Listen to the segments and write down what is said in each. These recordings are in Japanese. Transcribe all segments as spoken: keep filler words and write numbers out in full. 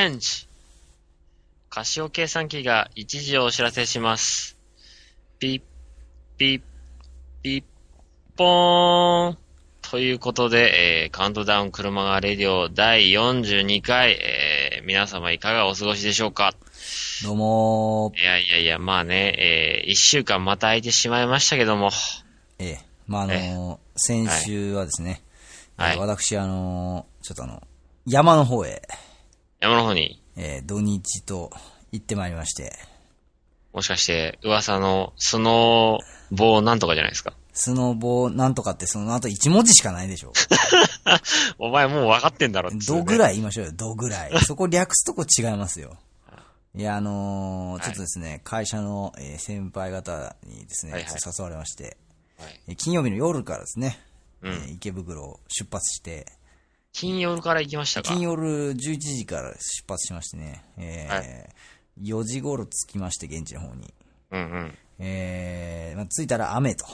ンジ。カシオ計算機が一時をお知らせします。ピッ、ピッ、ピッ、ポーン。ということで、えー、カウントダウン車がレディオだいよんじゅうにかい、えー、皆様いかがお過ごしでしょうか。 どうもー。 いやいやいや、まあね、えー、一週間また空いてしまいましたけども。 ええ、まああのー、先週はですね、 はいえー、私あのー、ちょっとあの、山の方へ、 山の方に、 えー、土日と行ってまいりまして、 もしかして噂のスノーボーなんとかじゃないですか。 スノボなんとかってその後一文字しかないでしょ。 お前もう分かってんだろって、ね。 どぐらい言いましょうよ、どぐらい。そこ略すとこ違いますよ。いや、あのー、ちょっとですね、はい、会社の、えー、先輩方にですね、はいはい、誘われまして、はい、えー、金曜日の夜からですね、うん、えー、池袋を出発して、 金夜から行きましたか？ 金夜じゅういちじから出発しましてね、えーはい、よじ頃着きまして、現地の方に。 うんうん。 えー、まあ、着いたら雨と。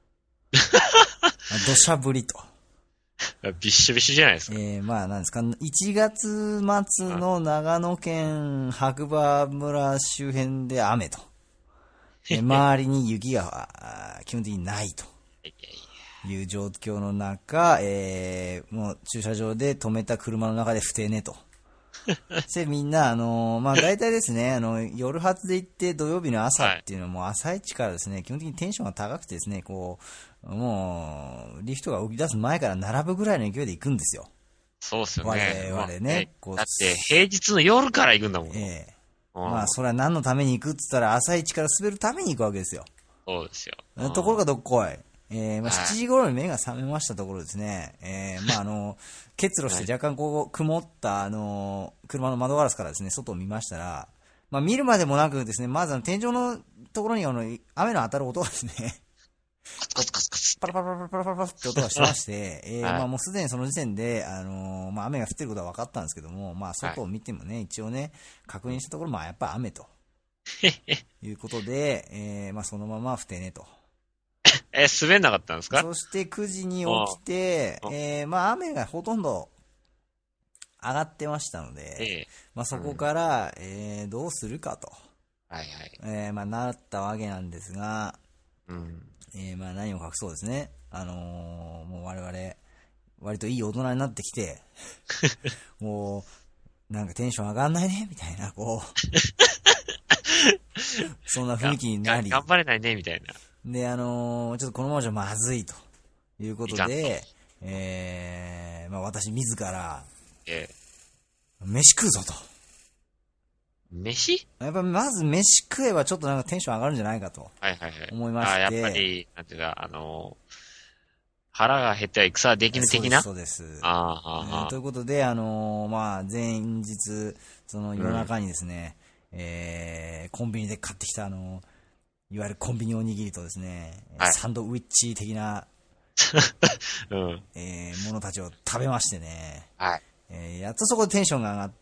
土砂降りと。 びっしょびしょじゃないですか。 えー、まあなんですか、いちがつ末の長野県白馬村周辺で雨と。えー、周りに雪が基本的にないという状況の中、えー、もう駐車場で止めた車の中で不定ねと。で、みんな、あのー、まあ、大体ですね、あの、夜発で行って土曜日の朝っていうのはもう朝一からですね、基本的にテンションが高くてですね、こう、もう、リフトが動き出す前から並ぶぐらいの勢いで行くんですよ。 そうっすよね。 我々ね。 こうだって平日の夜から行くんだもん。 ええー。まあ、それは何のために行くって言ったら朝一から滑るために行くわけですよ。 そうですよ。 ところがどっこい。えー、まあ、しちじ頃に目が覚めましたところですね、えー、まあ、あの、結露して若干こう、曇った、あの、車の窓ガラスからですね、外を見ましたら、まあ、見るまでもなくですね、まずあの、天井のところにあの、雨の当たる音がですね、 カツカツカツパラパラパラパラパラパラって音がしてまして、えー、まあ、もうすでにその時点で、あの、まあ、雨が降ってることは分かったんですけども、まあ、外を見てもね、一応ね、確認したところ、まあ、やっぱ雨と。いうことで、えー、まあ、そのまま不定ねと。 え、滑んなかったんですか？ そしてくじに起きて、えー、まあ雨がほとんど上がってましたので、ええ、まあそこから、うん、えー、どうするかと。 はいはい。 えー、まあなったわけなんですが、 うん。 えー、まあ何を隠そうですね。あのー、もう我々、割といい大人になってきて、もう、なんかテンション上がんないね、みたいな、こう、そんな雰囲気になり。 頑張れないね、みたいな。 で、あのー、ちょっとこのままじゃまずいということで、えー、まあ私自ら、えー、飯食うぞと。 飯？ やっぱまず飯食えばちょっとなんかテンション上がるんじゃないかと。はいはいはい。思いまして。 あ、やっぱり、なんていうか、あのー、腹が減っては戦はできぬ的な？ そうです、そうです。 ああ、 えー、ということで、あのー、まあ前日、その夜中にですね、うん、えー、コンビニで買ってきたあのー、いわゆるコンビニおにぎりとですね、はい、サンドウィッチ的な、うんえー、ものたちを食べましてね、はいえー、やっとそこでテンションが上がって、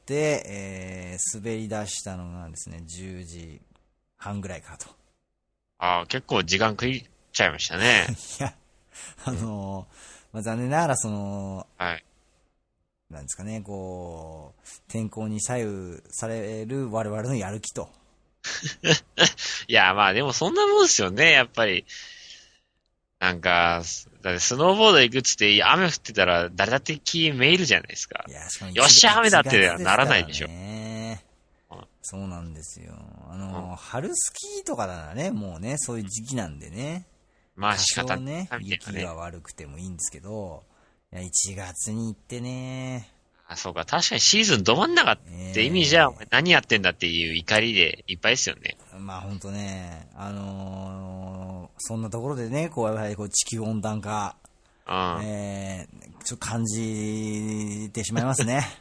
えー、滑り出したのがですね、じゅうじはんぐらいかと。 ああ、結構時間食いちゃいましたね。 いや、あのーまあ、残念ながらその、はい、なんですかね、こう、天候に左右される我々のやる気と。 いや、まあでもそんなもんですよね、やっぱり。なんか、だってスノーボード行くっつって雨降ってたら誰だって気めいるじゃないですか。いやしかもよっしゃ雨だってならないでしょ。 ね、そうなんですよ。あの、うん、春スキーとかならね、もうね、そういう時期なんでね。まあ仕方ないね。雪が悪くてもいいんですけど、いやいちがつに行ってね。 あ、そうか。確かにシーズンど真ん中って意味じゃ、お前何やってんだっていう怒りでいっぱいですよね。 まあほんとね、あのー、そんなところでね、こうやっぱりこう地球温暖化、うん、えー、ちょっと感じてしまいますね。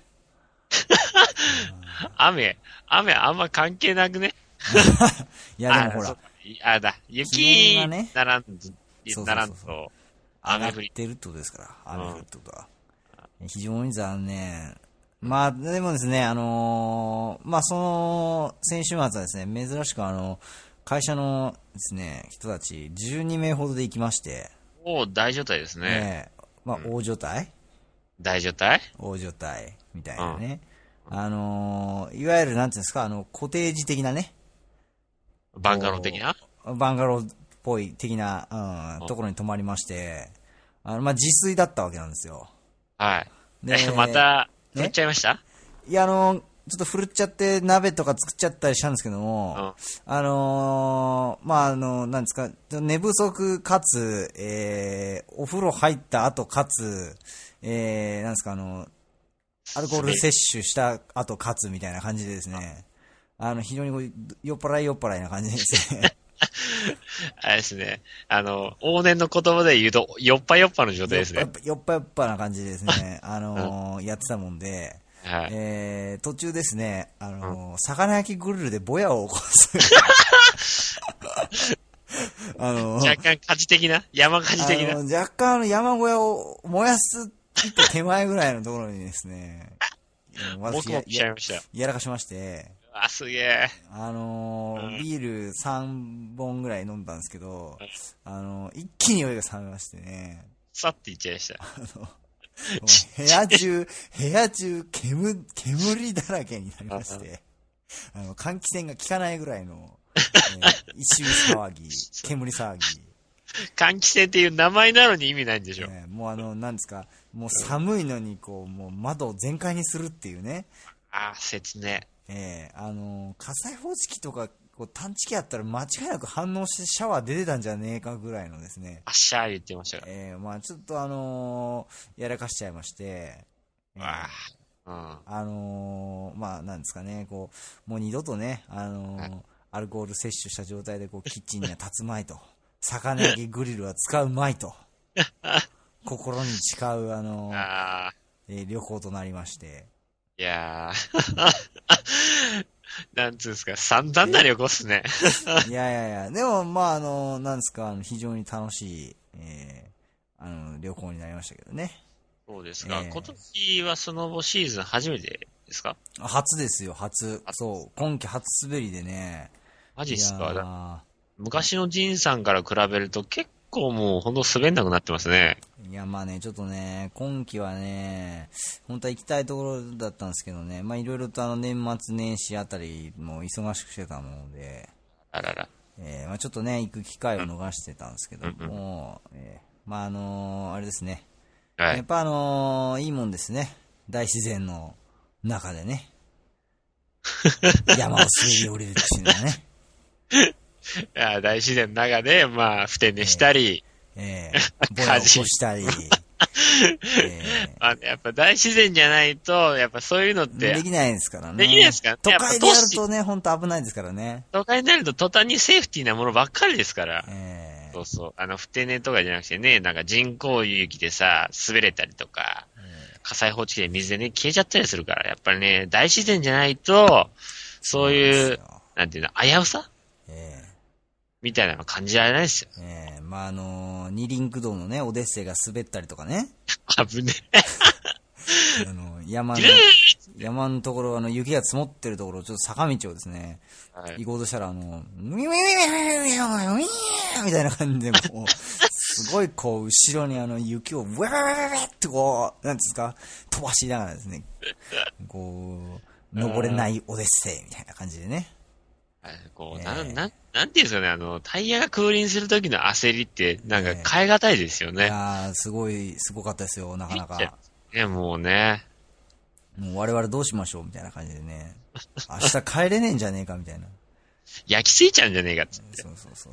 雨、雨あんま関係なくね。 いやでもほら、 あ、あだ、雪がね、ならん、ならんと、 雨降ってるってことですから、雨降るってことは。非常に残念。まあ、でもですね、あのー、まあ、その、先週末はですね、珍しくあの、会社のですね、人たちじゅうにめいほどで行きまして。 おー、大所帯ですね。 ねまあ、大所帯、 大所帯大所帯みたいなね。 あのー、いわゆるなんていうんですか、あの、コテージ的なね。 バンガロー的なバンガローっぽい的な、うん、ところに泊まりまして、あの、まあ、自炊だったわけなんですよ。 はい。 で、 また、振っちゃいました？ いや、あの、ちょっと振るっちゃって鍋とか作っちゃったりしたんですけども、うん、あのー、まあ、あの、なんですか、寝不足かつ、えー、お風呂入った後かつ、えー、なんですか、あの、アルコール摂取した後かつみたいな感じでですね、あの、非常にこう酔っ払い酔っ払いな感じですね。 あれですね。あの、往年の言葉で言うと、酔っぱ酔っぱの状態ですね。 酔っぱ酔っぱな感じでですね、あのー、やってたもんで、はい、えー、途中ですね、あのーうん、魚焼きグリルでぼやを起こす。あのー、 若干火事的な山火事的な、 あのー、若干あの山小屋を燃やす一歩手前ぐらいのところにですね、 僕も来ちゃいましたよ。 やらかしまして、 あ、すげえ。 あのーうん、ビールさんぼんぐらい飲んだんですけど、あのー、一気に酔いが冷めましてね。 さっていっちゃいました。あの部屋中、部屋中、煙、煙だらけになりまして、あの、換気扇が効かないぐらいの、えー、異臭騒ぎ、煙騒ぎ。 換気扇っていう名前なのに意味ないんでしょ。 えー、もうあの、なんですか、もう寒いのに、こう、もう窓を全開にするっていうね。 ああ、切ね。 えー、あの、火災報知器とか、こう探知機やったら間違いなく反応してシャワー出てたんじゃねえかぐらいのですね。 あっしゃー言ってましたから。 えー、まあちょっとあのー、やらかしちゃいまして、 えー、うん、 あのー、まあなんですかね、こう、もう二度とね、あのーはい、アルコール摂取した状態でこうキッチンには立つまいと、魚焼きグリルは使うまいと、心に誓う、あのーあえー、旅行となりまして。 いやー、なんつうんですか、散々な旅行っすね。 いやいやいや、でも、まあ、あの、なんですか、あの非常に楽しい、えー、あの、旅行になりましたけどね。 そうですか。えー、今年はスノボシーズン初めてですか？ 初ですよ、初。そう、今季初滑りでね。 マジっすか？だ昔のジンさんから比べると結構もうほんと滑んなくなってますね。 いや、まあね、ちょっとね、今季はね、本当は行きたいところだったんですけどね、まあいろいろとあの年末年始あたりも忙しくしてたもので、 あらら。 えー、まあちょっとね、行く機会を逃してたんですけども、うんうん、えー、まああのー、あれですね、はい、やっぱあのー、いいもんですね、大自然の中でね、山を滑り降りるっていうのはね。 いや、大自然の中で、まあ、ふて寝したり、 ええー、ぼやを起こしたり、えーまあね、やっぱ大自然じゃないと、やっぱそういうのって。 できないですからね。 できないですからね。 都会でやるとね、ほんと危ないですからね。 都会になると途端にセーフティーなものばっかりですから。 えー、 そうそう。あの、ふて寝とかじゃなくてね、なんか人工雪でさ、滑れたりとか、えー、火災報知器で水でね、消えちゃったりするから、やっぱりね、大自然じゃないと、そういう、なんていうの、危うさえーみたいなの感じられないですよ。 ええー、まあ、あのー、二輪駆動のね、オデッセイが滑ったりとかね。 危ねえ。あの、山の、山のところ、あの、雪が積もってるところ、ちょっと坂道をですね、はい、行こうとしたら、あの、ウィウィウィウィウィウィウィーみたいな感じで、こう、すごいこう、後ろにあの、雪を、ウェウェウェウェってこう、なんですか、飛ばしながらですね、こう、登れないオデッセイみたいな感じでね。 こう、えー、なん、なん、なんていうんですかね、あの、タイヤが空輪するときの焦りって、なんか変え難いですよね。えー、いやー、すごい、すごかったですよ、なかなか。 ね、もうね。 もう我々どうしましょうみたいな感じでね。明日帰れねえんじゃねえかみたいな。 焼きついちゃうんじゃねえかっつって。 そうそうそう。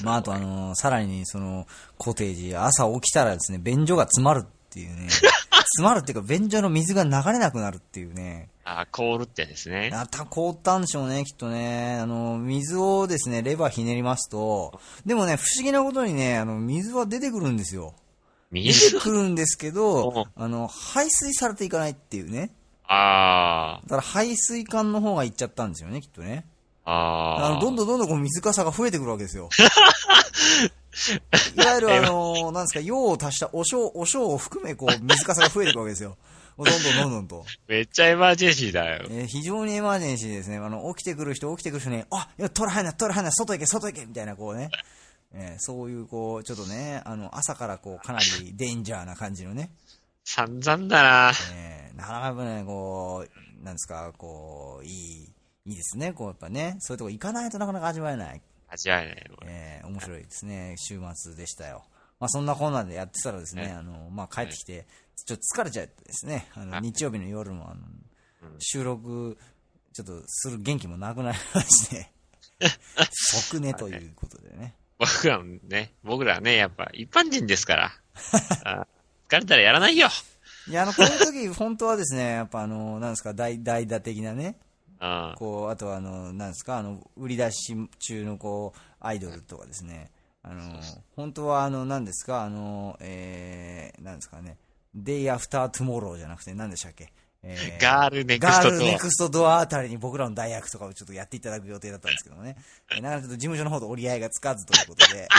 まあ、あとあのー、さらにその、コテージ、朝起きたらですね、便所が詰まるっていうね。詰まるっていうか、便所の水が流れなくなるっていうね。 あ、凍るってですね。 あた、凍ったんでしょうね、きっとね。あの、水をですね、レバーひねりますと、でもね、不思議なことにね、あの、水は出てくるんですよ。 水出てくるんですけど、あの、排水されていかないっていうね。 ああ。 だから排水管の方がいっちゃったんですよね、きっとね。 ああ。 あの、どんどんどんどんこう水かさが増えてくるわけですよ。いわゆるあの、なんですか、用を足したお醤、お醤を含め、こう、水かさが増えてくるわけですよ。どんどんどんどんと。 めっちゃエマージェンシーだよ。 えー、非常にエマージェンシーですね。あの、起きてくる人、起きてくる人に、あ、いや、トラハイナ、トラハイナ、外行け、外行けみたいな、こうね。えー、そういう、こう、ちょっとね、あの、朝からこう、かなりデンジャーな感じのね。 散々だな、 えなかなかやっぱね、こう、なんですか、こう、いい、いいですね、こう、やっぱね、そういうとこ行かないとなかなか味わえない。 味わえない。 えー、面白いですね、週末でしたよ。まあ、そんなこんなでやってたらですね、あの、まあ、帰ってきて、ちょっと疲れちゃってですね、あの、日曜日の夜も、あの、収録、ちょっとする元気もなくなりまして、即寝ということでね。 僕らもね、僕らはね、やっぱ一般人ですから。あ疲れたらやらないよ。 いや、あの、こういう時、本当はですね、やっぱあの、なんですか、代代打的なね、 あこう、あとはあの、なんですか、あの、売り出し中のこう、アイドルとかですね、あの、本当はあの、なんですか、あの、えー、なんですかね、Day After Tomorrow じゃなくて、何でしたっけ、えー、 ガールネクストドア。 ガールネクストドアあたりに僕らの代役とかをちょっとやっていただく予定だったんですけどもね、えーなかなかちょっと事務所の方と折り合いがつかずということで、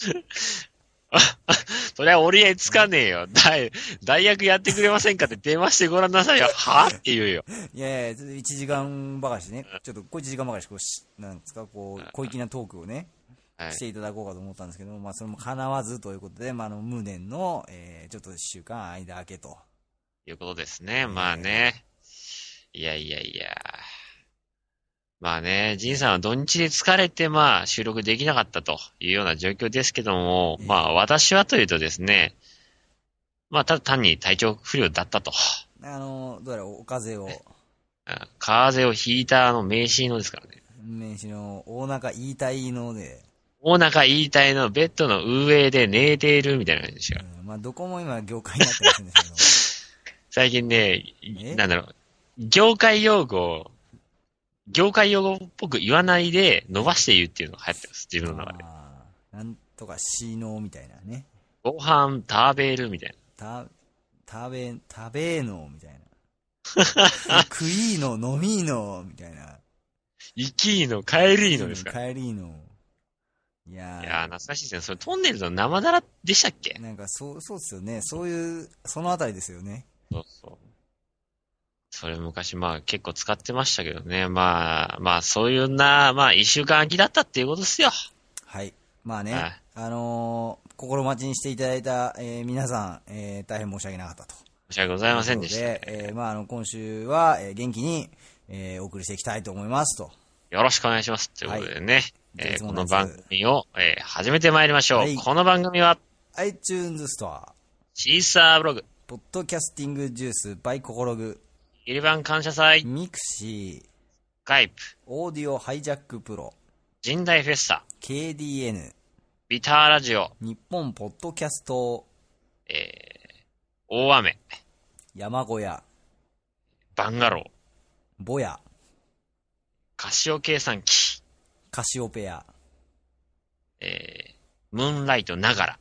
そりゃ折り合いつかねえよ。大、大役やってくれませんかって電話してごらんなさいよ。はって言うよ。 いやいや、ちょっといちじかんばかしね、ちょっとこういちじかんばかし、こうし、なんですか、こう、小粋なトークをね、 はいしていただこうかと思ったんですけど、まあ、それも叶わずということで、まあ、あの、無念の、えー、ちょっといっしゅうかん間明けと。 いうことですね。まあね。いやいやいや。まあね、ジンさんは土日で疲れて、まあ収録できなかったというような状況ですけども、まあ私はというとですね、まあただ単に体調不良だったと。 あの、どうやらお風邪を、 風邪をひいたあの名刺のですからね。 名刺の大中言いたいので、 お腹言いたいのベッドの上で寝ているみたいな感じですよ。 うん、まあ、どこも今業界になってますんですけど。 最近ね、なんだろう、業界用語を、業界用語っぽく言わないで伸ばして言うっていうのが流行ってます、自分の中で。 あなんとかしのみたいなね。 ご飯食べるみたいた、食べ、食べのみたいな。食いの、飲みのみたいな。 行きーの、帰りーのですか。 帰りの。いやー、 いやー、懐かしいですね。それトンネルズの生だらでしたっけ？ なんかそう、そうですよね。そういう、そのあたりですよね。 そうそう。それ昔まあ結構使ってましたけどね。まあ、まあそういうな、まあ一週間空きだったっていうことですよ。 はい。まあね、 はいあのー、心待ちにしていただいた、えー皆さん、えー大変申し訳なかったと。 申し訳ございませんでした、ね。 ということで、えーまああの、今週は、えー元気に、えーお送りしていきたいと思いますと。 よろしくお願いします。ということでね、 はいえーこの番組を、えー始めてまいりましょう。 はいこの番組は、 iTunes ストア、 シーサーブログ、 ポッドキャスティングジュース、バイココログ、 イルバン感謝祭、 ミクシー、 スカイプ、 オーディオハイジャックプロ、 神代フェスタ、 ケーディーエヌ、 ビターラジオ、 日本ポッドキャスト、 えー、大雨、 山小屋、 バンガロー、 ボヤ、 カシオ計算機、 カシオペア、 えー、ムーンライトながら、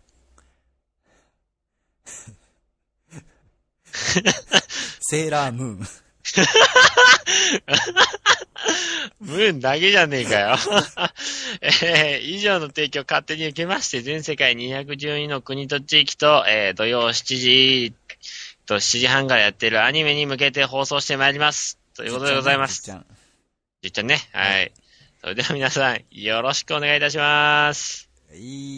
セーラームーン。 ムーンだけじゃねえかよ。えー、以上の提供勝手に受けまして、全世界にひゃくじゅうにの国と地域と、えー、土曜しちじとしちじはんからやってるアニメに向けて放送してまいります。ということでございます。 じっちゃん。 じっちゃんね。はい。それでは皆さん、よろしくお願いいたします。 はい。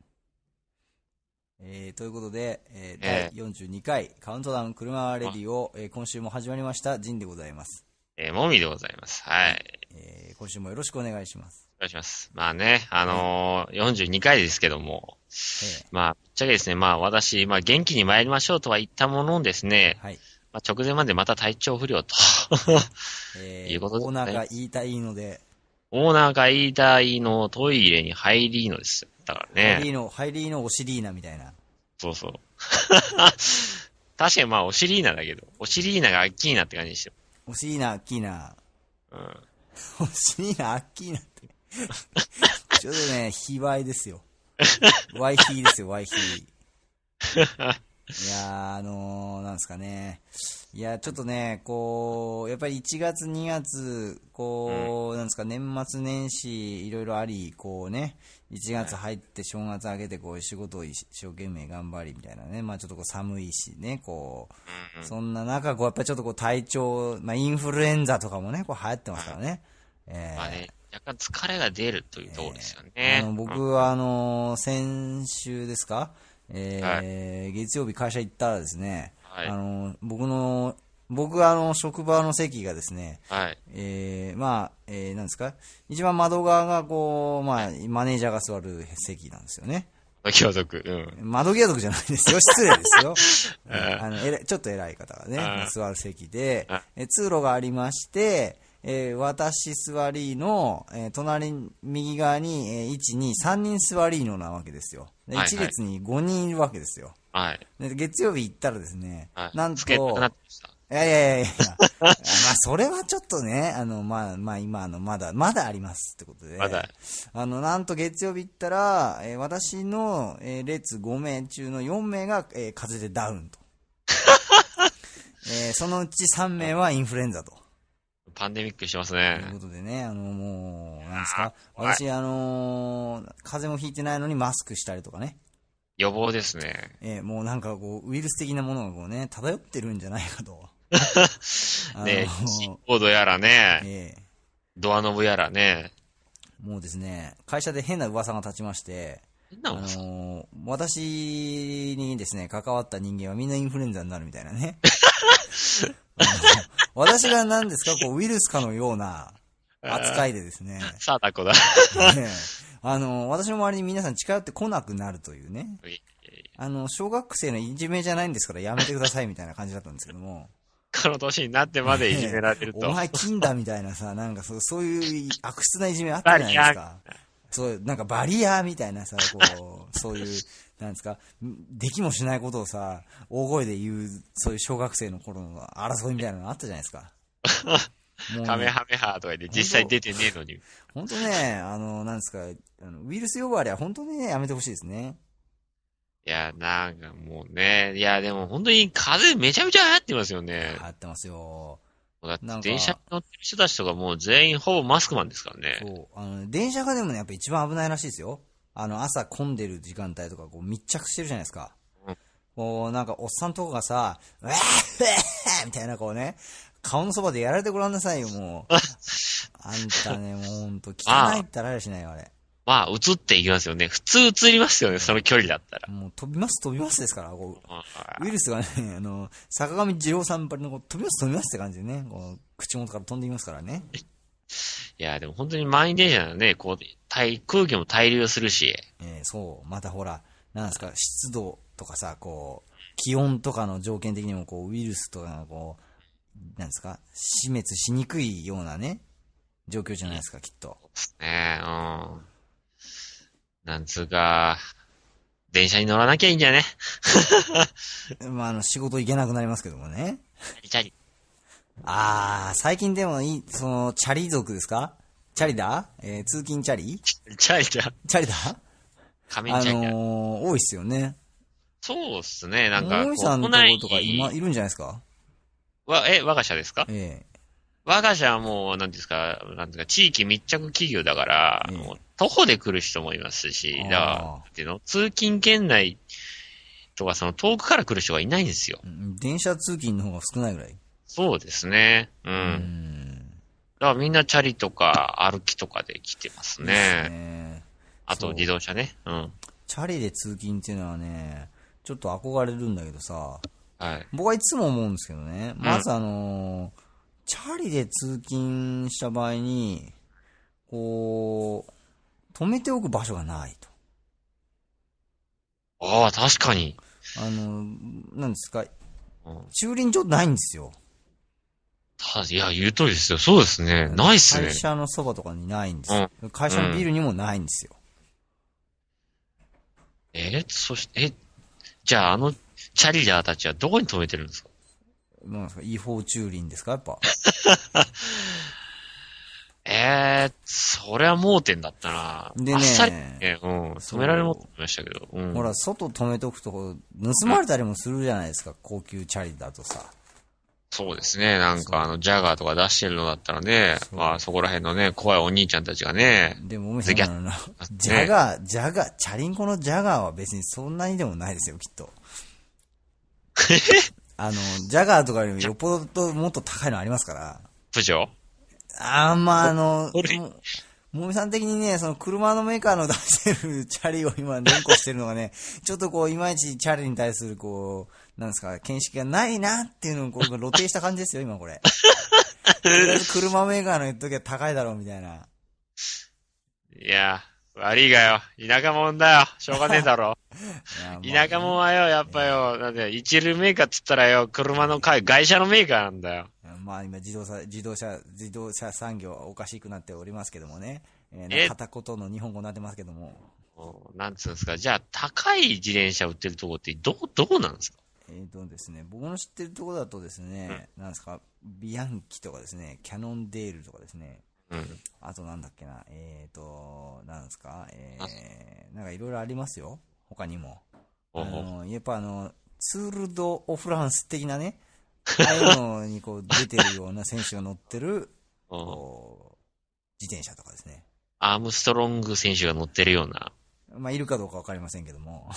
えー、ということで、えーえーだいよんじゅうにかいカウントダウン車レディを、えー今週も始まりましたジンでございます、 えー、もみでございます。はい。 えー今週もよろしくお願いします。 お願いします。まあね、あのー、よんじゅうにかいですけども、 えーまあ、ぶっちゃけですね、まあ私、まあ元気に参りましょうとは言ったものですね、 はい。 まあ、直前までまた体調不良と。 えー、 いうことですねオーナーが言いたいので、 オーナーが言いたいのトイレに入りのですよ。だからね。 ハイリーの、ハイリーのお尻ーナみたいな。 そうそう。確かにまあ、お尻ーナだけど、お尻ーナがアッキーナって感じでしたよ。 お尻ーナ、アッキーナ。 うん。 お尻ーナ、アッキーナって。ちょっとね、非売ですよ。ワイヒーですよ、ワイヒー。いやー、あのー、なんですかね。いや、ちょっとね、こう、やっぱりいちがつ、にがつ、こう、なんですか、年末年始、いろいろあり、こうね、いちがつ入って正月明けて、こう、仕事を一生懸命頑張りみたいなね、まあちょっとこう寒いしね、こう、そんな中、こう、やっぱりちょっとこう、体調、まあインフルエンザとかもね、こう、流行ってますからね。えーまあね、若干疲れが出るというところですよね。 えーあの僕は、あのー、先週ですか、えーは月曜日会社行ったらですね、 はいあの僕の僕はあの、職場の席がですね、 はい。 えー、まあ、えー、なんですか一番窓側がこう、まあ、マネージャーが座る席なんですよね。 気を解く。うん。 窓際族じゃないですよ。失礼ですよ。あの、えらちょっと偉い方がね、座る席で、え通路がありまして、えー、私座りの、えー、隣、右側に、えー、いち、に、さんにん座りのなわけですよ。で、いち列にごにんいるわけですよ。 はい。 で、月曜日行ったらですね、 はい、 なんと、いやいやいやいや、まあ、それはちょっとね、あの、まあ、まあ、今、あの、まだ、まだありますってことで。 まだ。 あの、なんと月曜日行ったら、えー、私の、えー、列ごめい中のよんめいが、えー、風邪でダウンと。えー、そのうちさんめいはインフルエンザと。 パンデミックしてますね。 ということでね、あの、もう、なんですか。私、あのー、風邪もひいてないのにマスクしたりとかね。 予防ですね。 えー、もうなんかこう、ウイルス的なものがこうね、漂ってるんじゃないかと。 ねえ、キーボードやらね、えー、ドアノブやらね。 もうですね、会社で変な噂が立ちまして、 変な噂、 あのー、私にですね、関わった人間はみんなインフルエンザになるみたいなね。私が何ですか、こう、ウイルスかのような扱いでですね。 さあ、だこだ。 ね、あのー、私の周りに皆さん近寄ってこなくなるというね。あの、小学生のいじめじゃないんですからやめてくださいみたいな感じだったんですけども。 この年になってまでいじめられると。 お前金だみたいなさ、なんかそう、そういう悪質ないじめあったじゃないですか。そう、なんかバリアーみたいなさ、こう、そういう、なんですか、できもしないことをさ、大声で言う、そういう小学生の頃の争いみたいなのあったじゃないですか。 もうカメハメハとか言って実際出てねえのに。 本当ね、あの、なんですか、あのウイルス呼ばわりは本当にね、やめてほしいですね。 いや、なんかもうね、いや、でも本当に風めちゃめちゃ流行ってますよね。 流行ってますよ。 だって電車に乗ってる人たちとかもう全員ほぼマスクマンですからね。 そう。あの、電車がでもね、やっぱ一番危ないらしいですよ。あの、朝混んでる時間帯とか、こう密着してるじゃないですか。うん、こう、なんかおっさんとかがさ、うわーみたいなこうね、顔のそばでやられてごらんなさいよ、もう。あんたね、もうほんと、汚いったらあれしないよ、あれ。 まあ、映っていきますよね。普通映りますよね、その距離だったら。 もう飛びます、飛びますですから、こう。ウイルスがね、あの、坂上二郎さんばりのこう飛びます、飛びますって感じでね、こう口元から飛んでいますからね。 いや、でも本当に満員電車なのね、こう、空気も滞留するし。 えー、そう、またほら、なんですか、湿度とかさ、こう、気温とかの条件的にも、こう、ウイルスとかがこう、なんですか、死滅しにくいようなね、状況じゃないですか、きっと。 そうですね、うん。なんつうか、電車に乗らなきゃいいんじゃね。 まあ、あの、仕事行けなくなりますけどもね。 チャリ。 あー、最近でもいい、その、チャリ族ですか？チャリだ？えー、通勤チャリ？ チャリだ。 チャリだ？ 仮面チャリだ。 あのー、多いっすよね。 そうっすね、なんか、 大井さんのところとか今、いるんじゃないですか？ わ、え、我が社ですか？ ええ。 我が社はもう、なんですか、なんですか、地域密着企業だから、ええ、もう徒歩で来る人もいますし、だから、っていうの、通勤圏内とか、その遠くから来る人がいないんですよ。 電車通勤の方が少ないぐらい。 そうですね。うん。うんだからみんなチャリとか歩きとかで来てますね。ですね。あと自動車ね。うん。 チャリで通勤っていうのはね、ちょっと憧れるんだけどさ、 はい。 僕はいつも思うんですけどね、まずあのー、チャリで通勤した場合に、こう、止めておく場所がないと。 ああ、確かに。 あの、なんですか、うん、駐輪場ないんですよ。 いや、言う通りですよ。そうですね。ないっすね。 会社のそばとかにないんですよ。うん、会社のビルにもないんですよ。 うん、えー、そして、え、じゃああの、チャリラーたちはどこに止めてるんですか？ なんですか、違法駐輪ですか、やっぱ。 ええー、それは盲点だったな。 でね、 あっさりね、うん、止められるもんと思いましたけど。うん、 ほら、外止めとくと、盗まれたりもするじゃないですか、うん、高級チャリだとさ。 そうですね。なんかあの、ジャガーとか出してるのだったらね、まあそこら辺のね、怖いお兄ちゃんたちがね。 でも、おめさんなのジャガー、ジャガー、チャリンコのジャガーは別にそんなにでもないですよ、きっと。あの、ジャガーとかよりもよっぽどもっと高いのありますから。 プジョー？ あー、まあ、あの、もみさん的にね、その車のメーカーの出してるチャリを今連呼してるのがね、ちょっとこう、いまいちチャリに対するこう、 なんですか、見識がないなっていうのをこう露呈した感じですよ、今これ。とりあえず車メーカーの言っときは高いだろうみたいな。 いや、悪いがよ。田舎者だよ。しょうがねえだろ。田舎者はよ、やっぱよ、なんで、一流メーカーって言ったらよ、車の会、外車のメーカーなんだよ。 まあ今自動車、自動車、自動車産業おかしくなっておりますけどもね。えー、片言の日本語になってますけども。 なんつうんですか。じゃあ、高い自転車売ってるとこってどう、どうなんですか？ えーとですね、僕の知ってるところだとですね、うん、なんですか、ビアンキとかですね、キャノンデールとかですね、うん、あとなんだっけな、えーと、なんですか、えー、なんかいろいろありますよ、他にも。あのやっぱあの、ツール・ド・オ・フランス的なね、ああいうのにこう出てるような選手が乗ってる、こう、自転車とかですね。 アームストロング選手が乗ってるような。 まあ、いるかどうかわかりませんけども。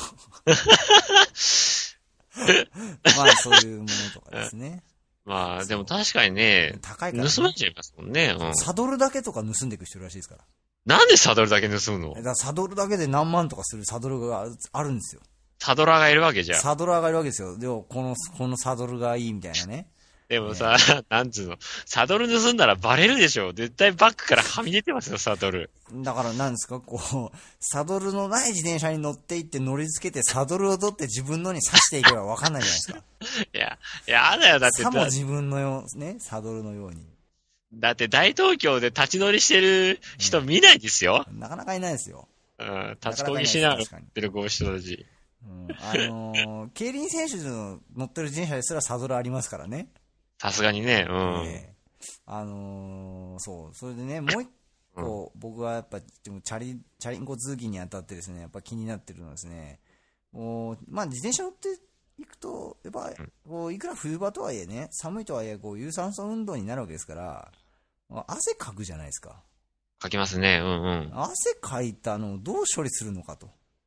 まあ、そういうものとかですね。 まあ、でも確かにね、 高いから、ね、 盗まれちゃいますもんね、うん。 サドルだけとか盗んでいく人らしいですから。 なんでサドルだけ盗むの？ だからサドルだけで何万とかするサドルがあるんですよ。 サドラーがいるわけじゃん。 サドラーがいるわけですよ。でも、この、このサドルがいいみたいなね。 でもさ、ね、なんつうの、サドル盗んだらバレるでしょ。絶対バックからはみ出てますよ、サドル。 だからなんですか、こう、サドルのない自転車に乗っていって乗り付けてサドルを取って自分のに刺していけばわかんないじゃないですか。 いや、いやだよ、だって。 さも自分のよう、ね、サドルのように。 だって大東京で立ち乗りしてる人見ないですよ。 うん、なかなかいないですよ。 うん、立ちこぎしながら乗ってるこう人たち。 うん、あのー、競輪選手の乗ってる自転車ですらサドルありますからね。 さすがにね、うん。 えー、あのー、そう、それでね、もう一個、うん、僕はやっぱ、でもチャリ、チャリンコ通勤にあたってですね、やっぱ気になってるのはですね、もう、まあ自転車乗っていくと、やっぱ、こういくら冬場とはいえね、寒いとはいえ、こう、有酸素運動になるわけですから、汗かくじゃないですか。 かきますね、うんうん。 汗かいたのをどう処理するのかと。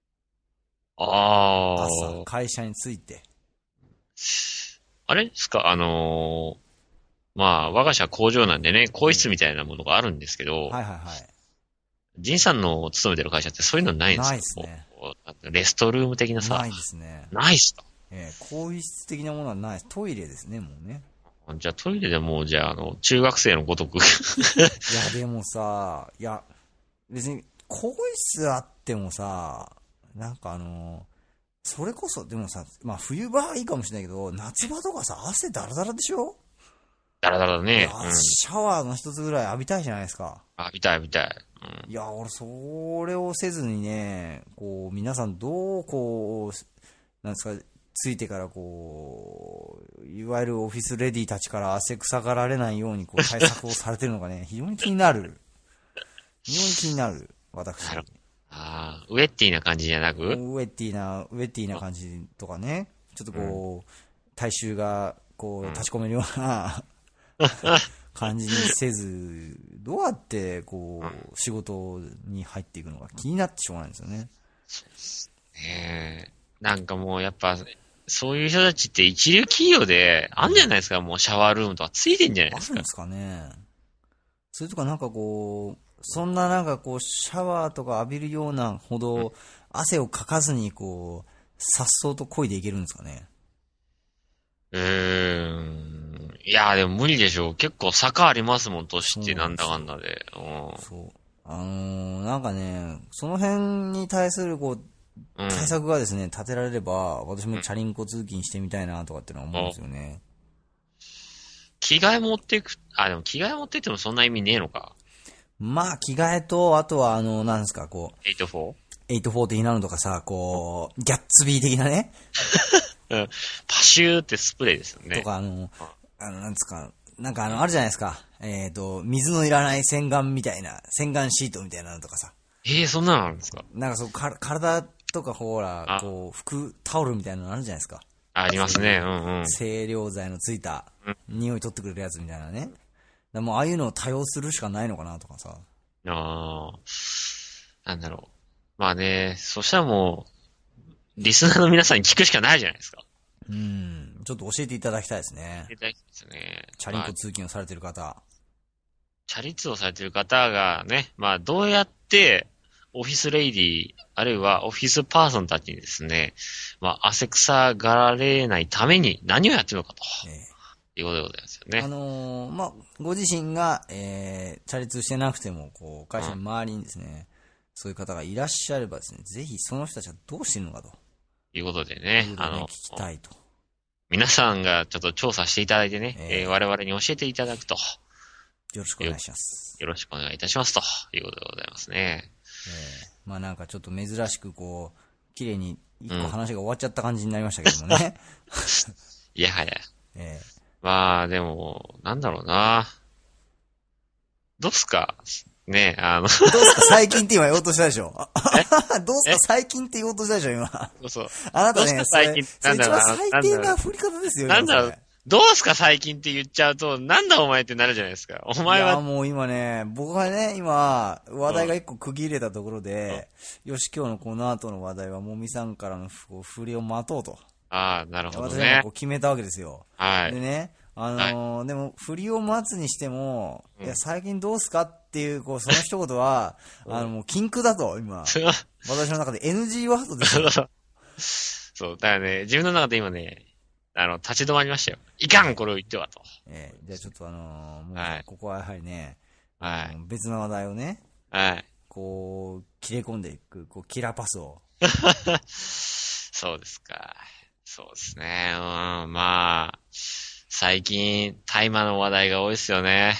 ああ。 朝、会社に着いて。 あれですか、あのー、まあ、我が社工場なんでね、更衣室みたいなものがあるんですけど、 うん、はいはいはい。 ジンさんの勤めてる会社ってそういうのないんですか？ ないですね。 レストルーム的なさ。 ないですね。 ないっすか？ ええー、更衣室的なものはない。トイレですね、もうね。 じゃあトイレでもう、じゃあ、あの、中学生のごとく。いや、でもさ、いや、別に、更衣室あってもさ、なんかあの、それこそ、でもさ、まあ冬場はいいかもしれないけど、夏場とかさ、汗だらだらでしょ？ だらだらね。 うん、シャワーの一つぐらい浴びたいじゃないですか。 浴びたい浴びたい。 うん、いや、俺、それをせずにね、こう、皆さんどう、こう、なんですか、ついてからこう、いわゆるオフィスレディたちから汗臭がられないようにこう対策をされてるのがね、非常に気になる。非常に気になる、私。 ああ、ウェッティな感じじゃなく？ ウェッティな、ウェッティな感じとかね、ちょっとこう、体臭がこう立ち込めるような、うん、感じにせず、どうやってこう、仕事に入っていくのか気になってしょうがないんですよね。 そうですね。なんかもうやっぱ、そういう人たちって一流企業であんじゃないですか、うん、もうシャワールームとかついてんじゃないですか。 あるんですかね。それとかなんかこう、そんななんかこう、シャワーとか浴びるようなほど、汗をかかずにこう、さっそうと漕いでいけるんですかね。 うーん。いや、でも無理でしょう。結構坂ありますもん、年ってなんだかんだで。うん。 そう。あのー、なんかね、その辺に対するこう、対策がですね、立てられれば、私もチャリンコ通勤してみたいなとかってのは思うんですよね。 着替え持っていく、あ、でも着替え持ってってもそんな意味ねえのか。 まあ、着替えと、あとはあの、なんですか、こう。 エイトフォー？ エイトフォー 的なのとかさ、こう、ギャッツビー的なね。 うん。パシューってスプレーですよね。 とか、あの、あの、なんですか、なんかあの、あるじゃないですか。えっと、水のいらない洗顔みたいな、洗顔シートみたいなのとかさ。 ええー、そんなのあるんですか？ なんかそう、か、体とかほら、こう、拭くタオルみたいなのあるじゃないですか。 ありますね、うんうん。 清涼剤のついた、匂い取ってくれるやつみたいなね。だもうああいうのを多用するしかないのかなとかさ。 ああ、なんだろう。まあね、そしたらもう、リスナーの皆さんに聞くしかないじゃないですか。 うん、ちょっと教えていただきたいですね。 教えていただきたいですね。 チャリンコ通勤をされてる方。 まあ、チャリ通をされてる方がね、まあどうやって、 オフィスレイディ、あるいはオフィスパーソンたちにですね、まあ、汗臭がられないために何をやってるのかと、ええ、いうことでございますよね。 あのー、まあ、ご自身が、えー、チャリ通してなくても、こう、会社の周りにですね、うん、そういう方がいらっしゃればですね、ぜひその人たちはどうしてるのかと。 いうことでね、 いうことでね、あの、聞きたいと。 皆さんがちょっと調査していただいてね、えー、我々に教えていただくと。 よろしくお願いします。 よろしくお願いいたしますということでございますね。 えー、まあなんかちょっと珍しくこう、綺麗に一個話が終わっちゃった感じになりましたけどもね。 うん、いやはや。 えー、 まあでも、なんだろうな。どうすかねえ、あの。どうすか最近って今言おうとしたでしょどうすか最近って言おうとしたでしょ今。 そうそう。 あなたね、 どうすか最近それ、それ一番最低な振り方ですよ。 なんだろう。どうすか最近って言っちゃうと、なんだお前ってなるじゃないですか。お前は。 いやもう今ね、僕がね、今、話題が一個区切れたところで、うん、よし、今日のこの後の話題は、もみさんからの振りを待とうと。 ああ、なるほどね。 私はこう決めたわけですよ。 はい。 でね、あのーはい、でも、振りを待つにしても、うん、いや、最近どうすかっていう、こう、その一言は、あの、もう、禁句だと、今。私の中で エヌジー ワードですよ。 そう、だからね、自分の中で今ね、あの、立ち止まりましたよ。いかんこれを言ってはと。 えー、じゃあちょっとあのー、もう、ここはやはりね、 はい、 別の話題をね、 はい。 こう、切れ込んでいく、こう、キラーパスを。 そうですか。そうですね。うん、まあ、最近、大麻の話題が多いですよね。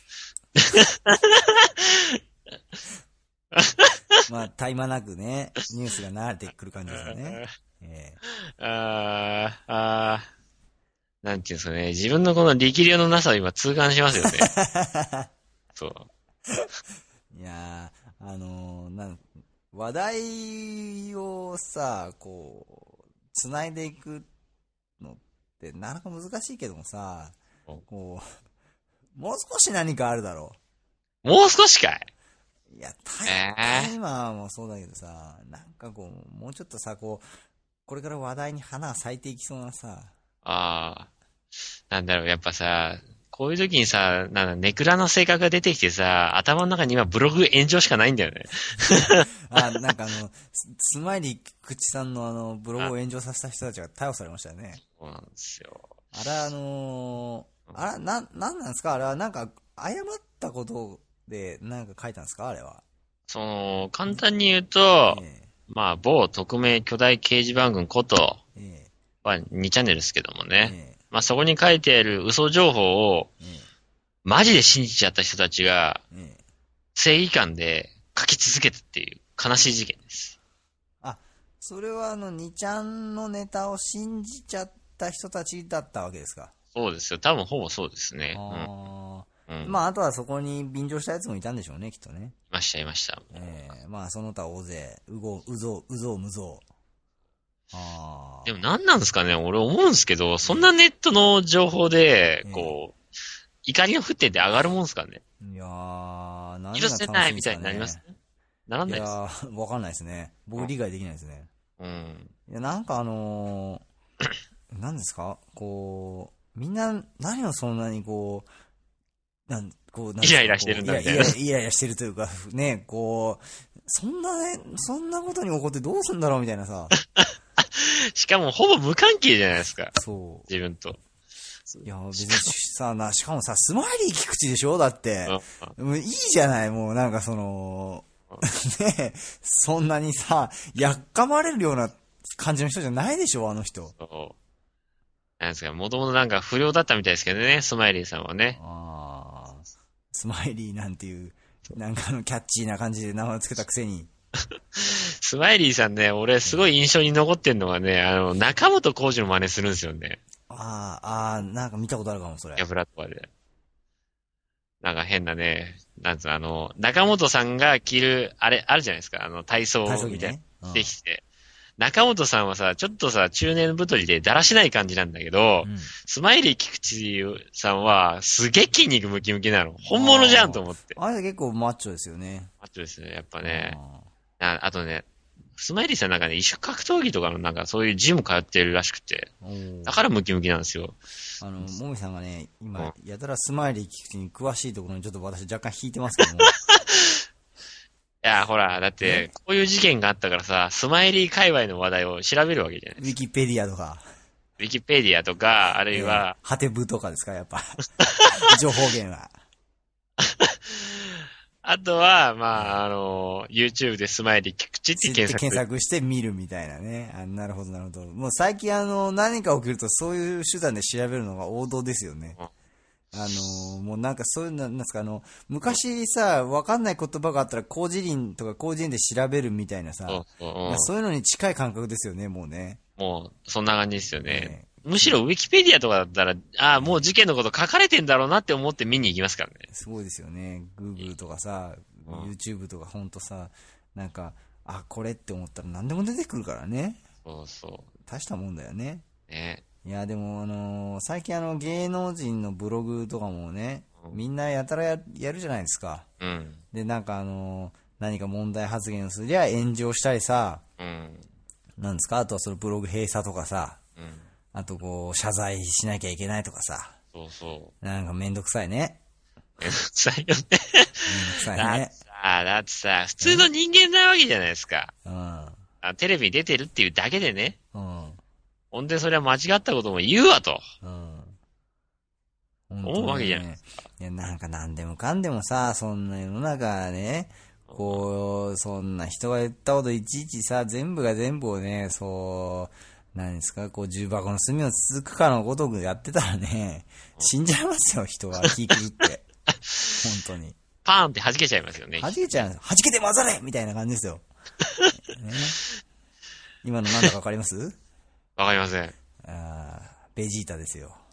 まあ、絶え間なくね、ニュースが流れてくる感じですよね。えー、あーあー、なんていうんですかね。自分のこの力量のなさを今痛感しますよね。そう。 いやー、あのー、なん話題をさ、こう、繋いでいくのってなかなか難しいけどもさ、こう、もう少し何かあるだろう。もう少しかいいや、タイマーもそうだけどさ、なんかこう、もうちょっとさ、こう、これから話題に花が咲いていきそうなさ。 ああ、なんだろう、やっぱさ、こういう時にさ、なんだ、ネクラの性格が出てきてさ、頭の中に今ブログ炎上しかないんだよね。 あ、なんかあの、スマイリー口さんのあの、ブログを炎上させた人たちが逮捕されましたよね。 そうなんですよ。 あれあのー、あれ、な、なんなんですかあれはなんか、誤ったことで、なんか書いたんですかあれは。 その、簡単に言うと、ええ、まあ、某匿名巨大掲示番組こと、ええ、まあ、にチャンネルですけどもね。ええ、まあ、そこに書いてある嘘情報を、ええ、マジで信じちゃった人たちが、ええ、正義感で書き続けたっていう悲しい事件です。 あ、それはあの、にちゃんのネタを信じちゃった人たちだったわけですか。 そうですよ。多分ほぼそうですね。 あうん、まあ、あとはそこに便乗したやつもいたんでしょうね、きっとね。 いました、いました。 ええー、まあ、その他大勢、うご、うぞう、うぞうむぞう。 ああ。でも何なんですかね、俺思うんですけど、そんなネットの情報で、こう、えー、怒りの沸点って上がるもんですかね。 いやー、何が楽しいんですかね。 許せないみたいになりますね。ならないです。いやー、わかんないですね。僕理解できないですね。 うん。 いや、なんかあのー、何ですかこう、みんな、何をそんなにこう、なんこうなんイライラしてるんだみたいな。 イライライラしてるというか、ね、こう、そんなね、そんなことに起こってどうすんだろうみたいなさ。しかもほぼ無関係じゃないですか。 そう。 自分と。 いや、別にさ、な、しかもさ、スマイリー菊池でしょだって。もういいじゃないもうなんかその、ねそんなにさ、やっかまれるような感じの人じゃないでしょあの人。そう。 なんですか、もともとなんか不良だったみたいですけどね、スマイリーさんはね。 ああ。スマイリーなんていう、なんかのキャッチーな感じで名前をつけたくせに。 スマイリーさんね、俺すごい印象に残ってんのがね、あの、中本浩二の真似するんですよね。 ああ、ああ、なんか見たことあるかも、それ。 ヤブラとかで。なんか変なね、なんつうの、あの、中本さんが着る、あれ、あるじゃないですか、あの、体操みたいな。ねうん、できて。中本さんはさ、ちょっとさ、中年太りでだらしない感じなんだけど、うん、スマイリー菊池さんは、すげえ筋肉ムキムキなの。本物じゃんと思って。 あれ結構マッチョですよね。 マッチョですね、やっぱね。あ, あとね、スマイリーさんなんかね、異種格闘技とかのなんかそういうジム通ってるらしくて、だからムキムキなんですよ。 あの、もみさんがね、今、やたらスマイリー菊池に詳しいところにちょっと私若干引いてますけども。 や、ほら、だって、こういう事件があったからさ、スマイリー界隈の話題を調べるわけじゃないウィキペディアとか。 ウィキペディアとか、あるいは、 ハテブとかですか、やっぱ。情報源は。 あとは、まあ、あの、YouTube でスマイリー菊池って検索。 検索して見るみたいなね。あ、なるほど、なるほど。もう最近あの、何か起きるとそういう手段で調べるのが王道ですよね。あの、もうなんかそういうの、なんですか、あの、昔さ、わかんない言葉があったら、工事林とか工事林で調べるみたいなさ、 そうそう、 そういうのに近い感覚ですよね、もうね。 もう、そんな感じですよね。ね、むしろウィキペディアとかだったら、ああ、もう事件のこと書かれてんだろうなって思って見に行きますからね。 すごいですよね。Google とかさ、うん、YouTube とかほんとさ、なんか、あ、これって思ったら何でも出てくるからね。 そうそう。 大したもんだよね。 ね。 いや、でもあのー、最近あの、芸能人のブログとかもね、うん、みんなやたら や, やるじゃないですか。 うん。 で、なんかあのー、何か問題発言をすりゃ炎上したりさ、 うん。 なんですか、あとはそのブログ閉鎖とかさ、 うん。 あとこう、謝罪しなきゃいけないとかさ。 そうそう。 なんかめんどくさいね。 めんどくさいよね。めんどくさいね。 だってさ、だってさ、普通の人間なわけじゃないですか。 うん。 あ、テレビに出てるっていうだけでね。 うん。 ほんでそれは間違ったことも言うわと。 うん。 思うわけじゃないですか。 いや、なんか何でもかんでもさ、そんな世の中ね、こう、そんな人が言ったこといちいちさ、全部が全部をね、そう、何ですか、こう、重箱の隅をつつくかのごとくやってたらね、死んじゃいますよ、人が気狂って。本当に。 パーンって弾けちゃいますよね。 弾けちゃうんです。弾けて混ざれみたいな感じですよ。ね、今の何だかわかります？ わかりません。 あベジータですよ。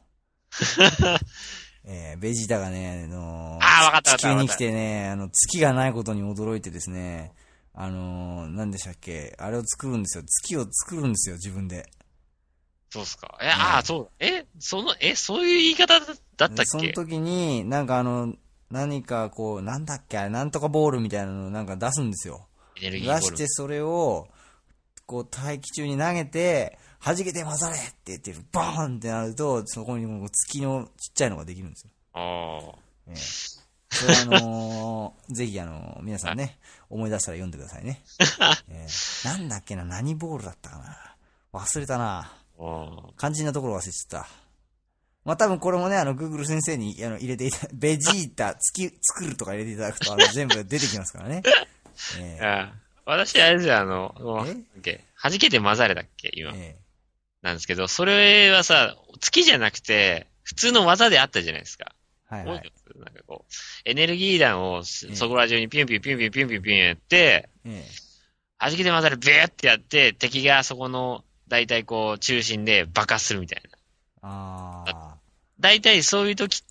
えー、ベジータがね、あのー、 あ、わかったわかった。 地球に来てね、あの、月がないことに驚いてですね、あのー、何でしたっけ、あれを作るんですよ。月を作るんですよ、自分で。 そうっすか。え、ね、ああ、そう。え、その、え、そういう言い方だったっけ？ その時に、なんかあの、何かこう、なんだっけ、あれ、なんとかボールみたいなのをなんか出すんですよ。 エネルギーボール。 出してそれを、こう、大気中に投げて、弾けて混ざれって言ってる、バーンってなると、そこにもう月のちっちゃいのができるんですよ。 ああ。 えー、それはあのー、ぜひあのー、皆さんね、思い出したら読んでくださいね。えー、なんだっけな、何ボールだったかな。忘れたな。肝心なところ忘れちゃった。まあ、多分これもね、あの、Google 先生にあの入れていた、ベジータ、月、作るとか入れていただくと、あの、全部出てきますからね。 えー、あ私、あれですよ、あの、え弾けて混ざれだっけ今、えー。なんですけど、それはさ、月じゃなくて、普通の技であったじゃないですか。 はいはい。 なんかこう、エネルギー弾をそこら中にピュンピュンピュンピュンピュンピュンピュンやって、ええ、弾けて混ざるビューってやって、敵がそこの、大体こう、中心で爆発するみたいな。 ああ。 大体そういう時って、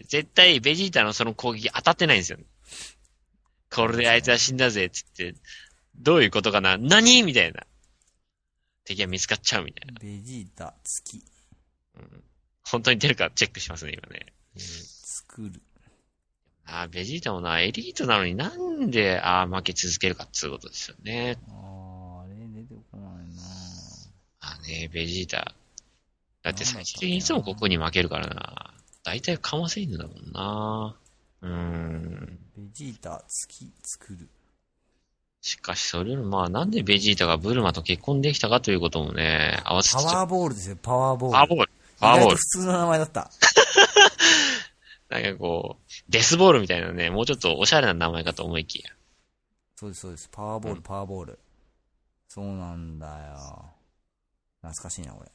絶対ベジータのその攻撃当たってないんですよ。これであいつは死んだぜ、つって、どういうことかな何みたいな。敵が見つかっちゃうみたいな。 ベジータ、月。 うん。本当に出るかチェックしますね、今ね。 えー、作る。 ああ、ベジータもな、エリートなのになんで、ああ、負け続けるかっていうことですよね。 ああ、あれ出てこないな。 ああね、ベジータ。だって最終的にいつもここに負けるからな。大体かませ犬だもんな。うーん。 ベジータ、月、作る。 しかし、それよりまあ、なんでベジータがブルマと結婚できたかということもね、合わせて。 パワーボールですよ、パワーボール。 パワーボール。パワーボール。 普通の名前だった。 なんかこう、デスボールみたいなね、もうちょっとおしゃれな名前かと思いきや。 そうです、そうです。パワーボール、うん、パワーボール。そうなんだよ。懐かしいな、これ。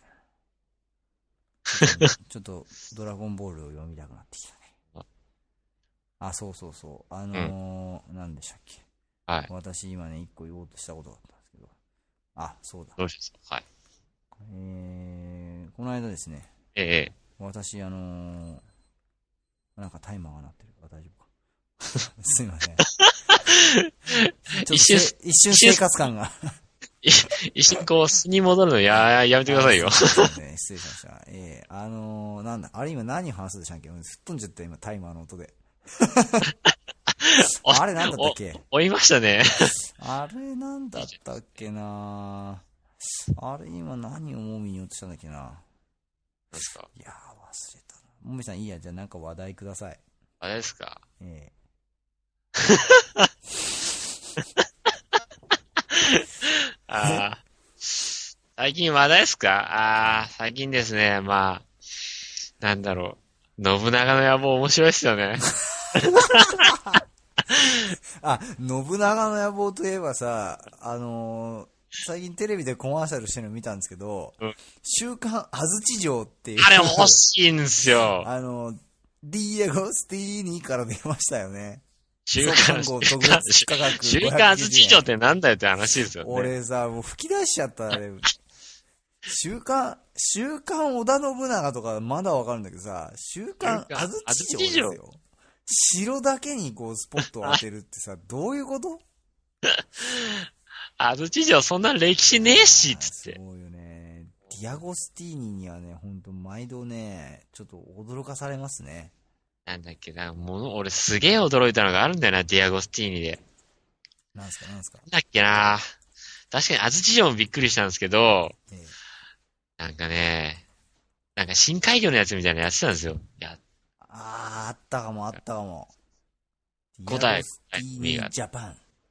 ちょっと、ドラゴンボールを読みたくなってきたね。あ、そうそうそう。あのー、うん、なんでしたっけ。 はい。 私今ね、一個言おうとしたことがあったんですけど。あ、そうだ。 どうしたんですか？はい。 えー、この間ですね。 ええ。 私、あのー、なんかタイマーが鳴ってる。あ、大丈夫か。すいません。一瞬、一瞬生活感が。 一瞬こう、素に戻るのや、やめてくださいよ。 そうですね、失礼しました。ええー、あのー、なんだ、あれ今何話すでしたっけ？すっ飛んじゃった今、タイマーの音で。あれなんだったっけ？ 追いましたね。 あれなんだったっけなあれ今何をもみに言おうとしたんだっけな。 何ですか？ いやー忘れたな。もみさんいいや、じゃあなんか話題ください。 あれですか？ ええ最近話題ですか？あー、最近ですね、まあ、なんだろう。信長の野望面白いっすよね。 あ、信長の野望といえばさ、あのー、最近テレビでコマーシャルしてるの見たんですけど、うん、週刊安土城っていう。 あれ欲しいんですよ。 あの、ディエゴスティーニから出ましたよね。 週刊、週刊、週刊安土城ってなんだよって話ですよね。 俺さ、もう吹き出しちゃった、あれ。週刊、週刊織田信長とかまだわかるんだけどさ、週刊安土城ですよ。城だけにこうスポットを当てるってさ、どういうこと？ 安土城そんな歴史ねえし、つって。 そうよね。ディアゴスティーニにはね、ほんと毎度ね、ちょっと驚かされますね。 なんだっけな、もの、俺すげえ驚いたのがあるんだよな、ディアゴスティーニで。 なんすか、なんすか。 なんだっけな。確かに安土城もびっくりしたんですけど、ええ、なんかね、なんか深海魚のやつみたいなのやってたんですよ。いやあー、あったかも、あったかも。 古代、 ジャパン。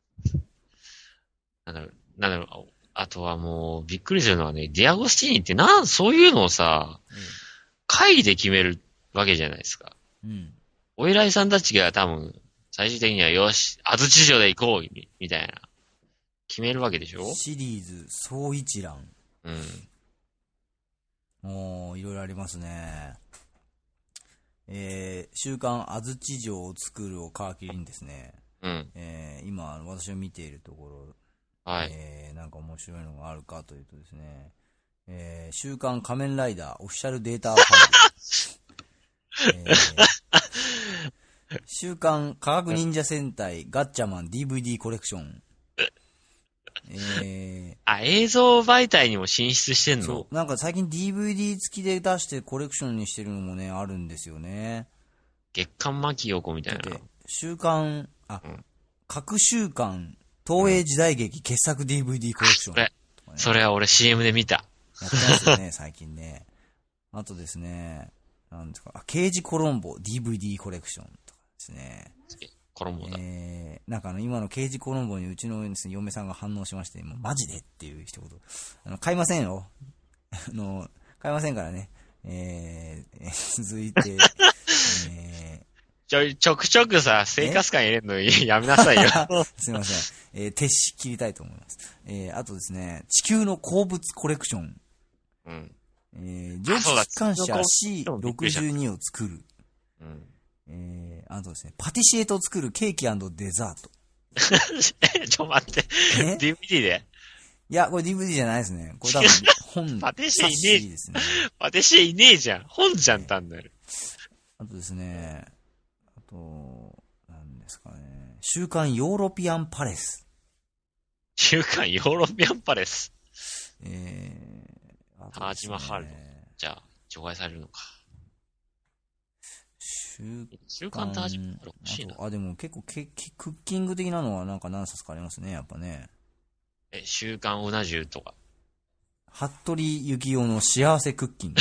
なんだろう、なんだろう、あとはもう、びっくりするのはね、ディアゴスティーニってなん、そういうのをさ、うん、会議で決めるわけじゃないですか。うん。お偉いさんたちが多分、最終的にはよし、安土城で行こう、みたいな。決めるわけでしょ？ シリーズ、総一覧。 うん。 もう、いろいろありますね。えー、週刊安土城を作るを皮切りにですね、 うん。 えー、今、私が見ているところ、 はい。 えー、なんか面白いのがあるかというとですね、えー、週刊仮面ライダーオフィシャルデータファイル。えー、週刊科学忍者戦隊ガッチャマン ディーブイディー コレクション。えー、 あ、映像媒体にも進出してんの？ そう。なんか最近 ディーブイディー 付きで出してコレクションにしてるのもね、あるんですよね。 月刊牧陽子みたいな。 週刊、あ、うん、各週刊東映時代劇傑作 ディーブイディー コレクション、 それ、それは俺 シーエム で見た。 やってますよね、最近ね。あとですね、なんですか、あ、刑事コロンボ ディーブイディー コレクションとかですね。 コロンボだ。 えー、なんかあの、今の刑事コロンボにうちのですね、嫁さんが反応しまして、もうマジでっていう一言。あの、買いませんよ。あの、買いませんからね。えー、続いて、えー、 ちょ、ちょくちょくさ、生活感入れるのやめなさいよ。 すいません。えー、撤し切りたいと思います。えー、あとですね、地球の鉱物コレクション。 うん。 えー、蒸気機関車 シーろくじゅうに を作る。うん。えー、あとですね、パティシエと作るケーキ&デザート。 え、ちょ待って。ディーブイディー で？ いや、これ ディーブイディー じゃないですね。これ多分本。 パティシエいねえ。ですね、パティシエいねえじゃん。本じゃん、単なる。 あとですね、あと、なんですかね。週刊ヨーロピアンパレス。 週刊ヨーロピアンパレス。 えー、あとタージマハル。じゃあ、除外されるのか。 週週刊タージマハル欲しいな。 あ、でも結構けクッキング的なのはなんか何冊かありますね、やっぱね。 え、週刊うな重とか。 服部幸雄の幸せクッキング。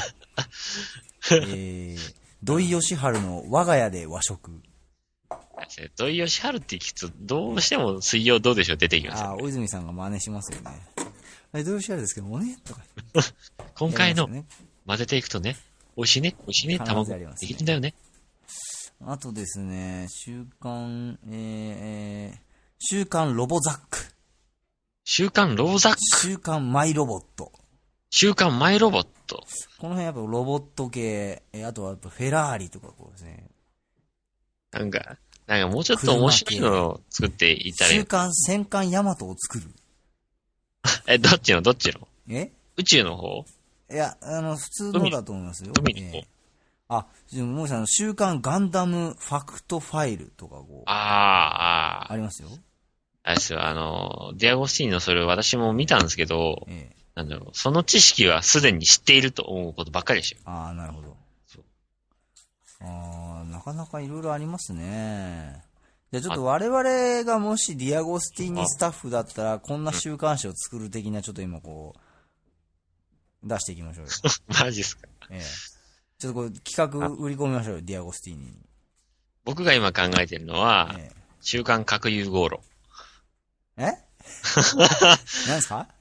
えー、土井善晴の我が家で和食。 土井善晴って聞くと、どうしても水曜どうでしょう出てきますよ、ね。 あ、大泉さんが真似しますよね。土井善晴ですけどもね、とか。 今回の混ぜていくとね、美味しいね、美味しいね、卵できるんだよね。 あとですね、週刊、えー、週刊ロボザック。 週刊ロボザック。 週刊マイロボット。 週刊マイロボット。 この辺やっぱロボット系、えあとはやっぱフェラーリとかこうですね。 なんか、なんかもうちょっと面白いのを作っていたらいい。 週刊戦艦ヤマトを作る。 え、どっちのどっちのえ宇宙の方？ いや、あの、普通のだと思いますよ。 海の方、えー、 あ、でも、もうさん、週刊ガンダムファクトファイルとかこう。 ああ、あありますよ。 あれですよ、あの、ディアゴスティーニのそれ私も見たんですけど、えー、なんだろう、その知識はすでに知っていると思うことばっかりでしたよ。 ああ、なるほど。そう。ああ、なかなかいろいろありますね。じゃあちょっと我々がもしディアゴスティーニスタッフだったら、こんな週刊誌を作る的なちょっと今こう、出していきましょうよ。 マジっすか。 ええ。ちょっとこう企画売り込みましょうよ、ディアゴスティーニに。 僕が今考えてるのは、ええ、週刊核融合論。 え何ですか？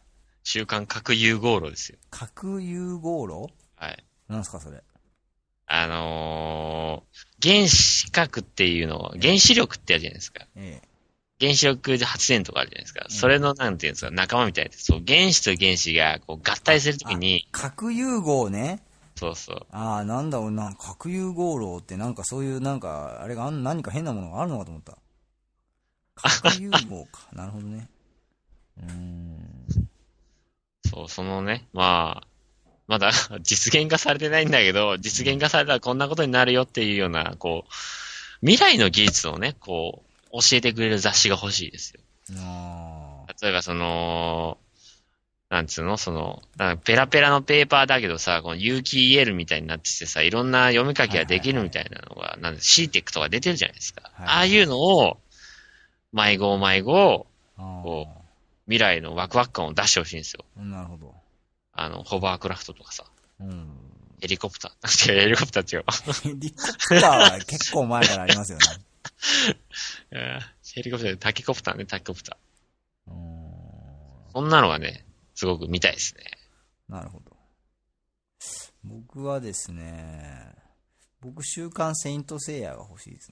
週刊核融合炉ですよ。 核融合炉？ はい。 なんすかそれ。 あのー、原子核っていうのを、原子力ってやるじゃないですか。 ええ。 原子力発電とかあるじゃないですか。それの、なんていうんですか、仲間みたいな。そう、原子と原子がこう合体するときに。 核融合ね。 そうそう。 ああ、なんだろうな、核融合炉ってなんかそういうなんか、あれがあん何か変なものがあるのかと思った。核融合か。なるほどね。うーん。 そう、そのね、まあ、まだ実現化されてないんだけど、実現化されたらこんなことになるよっていうような、こう、未来の技術をね、こう、教えてくれる雑誌が欲しいですよ。 あ例えばその、なんつうのその、なんかペラペラのペーパーだけどさ、この有機 イーエル みたいになっててさ、いろんな読み書きができるみたいなのが、なんで シーテック とか出てるじゃないですか。 はいはい、 ああいうのを、迷子迷子、 あこう、未来のワクワク感を出してほしいんですよ。 なるほど。 あの、ホバークラフトとかさ。 うん。 ヘリコプター。違う、ヘリコプター違う。 ヘリコプターは結構前からありますよね。 ヘリコプターでタケコプターね、タケコプター。うーん。 そんなのがね、すごく見たいですね。 なるほど。僕はですね、僕、週刊セイントセイヤが欲しいですね。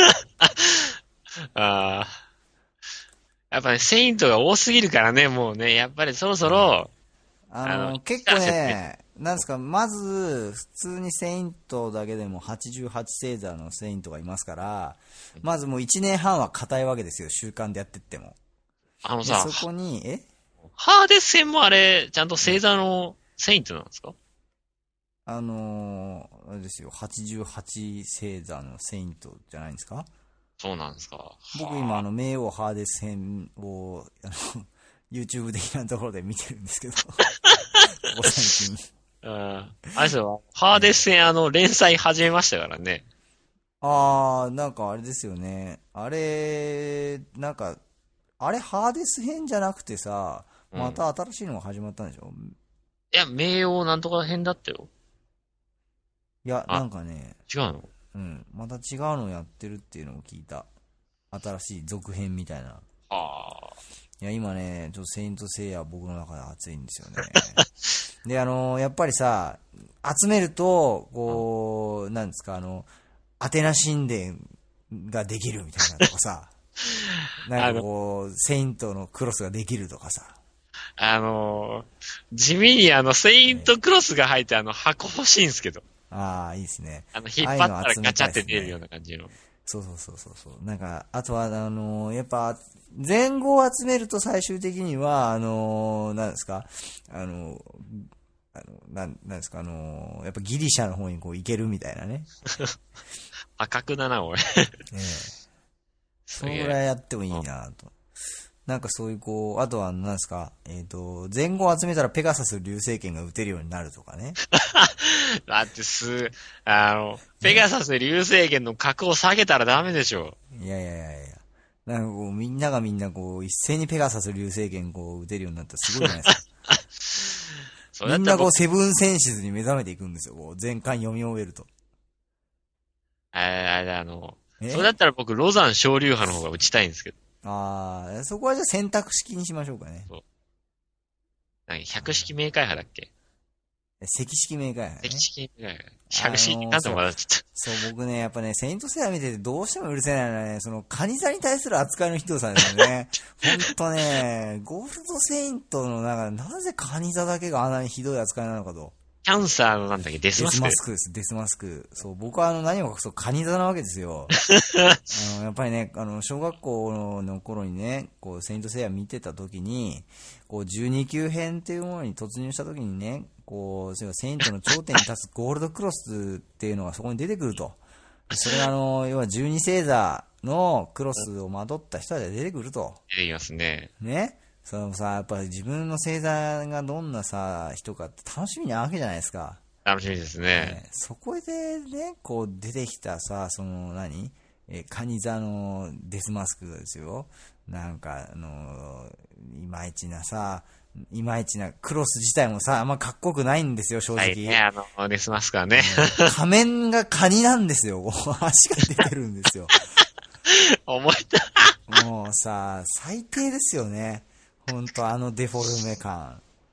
ああ。やっぱね、セイントが多すぎるからね、もうね、やっぱりそろそろ、 あの、あの結構ね、なんですか、まず、普通にセイントだけでもはちじゅうはち星座のセイントがいますから、まずもういちねんはんは硬いわけですよ、週刊でやってっても。 あのさ、 そこに、えハーデス戦もあれ、ちゃんと星座のセイントなんですか？ あのー、あれですよ、はちじゅうはち星座のセイントじゃないんですか？ そうなんですか。 僕今、あの、冥王ハーデス編を、あの、YouTube 的なところで見てるんですけど、ここ最近。 うん。あれですよ、ハーデス戦あの、連載始めましたからね。 あー、なんかあれですよね。あれ、なんか、あれハーデス編じゃなくてさ、また新しいのが始まったんでしょ？うん、 いや、冥王なんとか編だったよ。 いや、なんかね、 違うの？ うん、また違うのやってるっていうのを聞いた。新しい続編みたいな。 ああ。 いや、今ね、ちょっとセイントセイヤは僕の中で熱いんですよね。で、あのー、やっぱりさ、集めると、こう、なんですか、あの、アテナ神殿ができるみたいなとかさ、なんかこう、セイントのクロスができるとかさ。 あのー、地味にあの、セイントクロスが入ってあの、箱欲しいんですけど。 ああ、いいですね。 あの、引っ張ったらガチャって出るような感じの。 そうそうそうそうそう。なんか、あとは、あのー、やっぱ、前後を集めると最終的には、あのー、なんですか、あのー、あの、なん、なんですか、あのー、やっぱギリシャの方にこう行けるみたいなね。 赤くだな、俺。えええ。そのぐらいやってもいいなと。なんかそういうこう、あとは何ですか、えっと、前後を集めたらペガサス流星剣が撃てるようになるとかね。 だってす、あの、ペガサス流星剣の格を下げたらダメでしょ。 いやいやいやいや。なんかこう、みんながみんなこう、一斉にペガサス流星剣こう撃てるようになったらすごいじゃないですか。みんなこう、セブンセンシズに目覚めていくんですよ。こう、全巻読み終えると。 あれ、あれ、あの、それだったら僕、ロザン昇竜派の方が打ちたいんですけど。 ああ、そこはじゃあ選択式にしましょうかね。そう。 何百式明快派だっけ？ 赤式明快派、ね。 赤式明快派。百式なんてまだちょっと。 そう、僕ね、やっぱね、セイントセイヤ見ててどうしても許せないのはね、その、カニ座に対する扱いのひどさですよね。ほんとね、ゴールドセイントの中で、なぜカニ座だけがあんなにひどい扱いなのかと。 キャンサーのなんだっけ、デスマスク。 デスマスクです、デスマスク。そう、僕はあの、何を隠そう、カニ座なわけですよ。あの、やっぱりね、あの、小学校の頃にね、こう、セイントセイヤ見てた時に、こう、じゅうに級編っていうものに突入した時にね、こう、セイントの頂点に立つゴールドクロスっていうのがそこに出てくると。それがあの、要はじゅうに星座のクロスをまとった人たちが出てくると。 出てきますね。 ね。そのさ、やっぱり自分の星座がどんなさ、人かって楽しみなわけじゃないですか。 楽しみですね。 ね、そこでね、こう出てきたさ、その何え、カニ座のデスマスクですよ。なんか、あのー、いまいちなさ、いまいちな、クロス自体もさ、あんまかっこよくないんですよ、正直。 はいね、あの、デスマスクはね。 仮面がカニなんですよ。足が出てるんですよ。 思いた。 もうさ、最低ですよね。ほんと、あのデフォルメ感。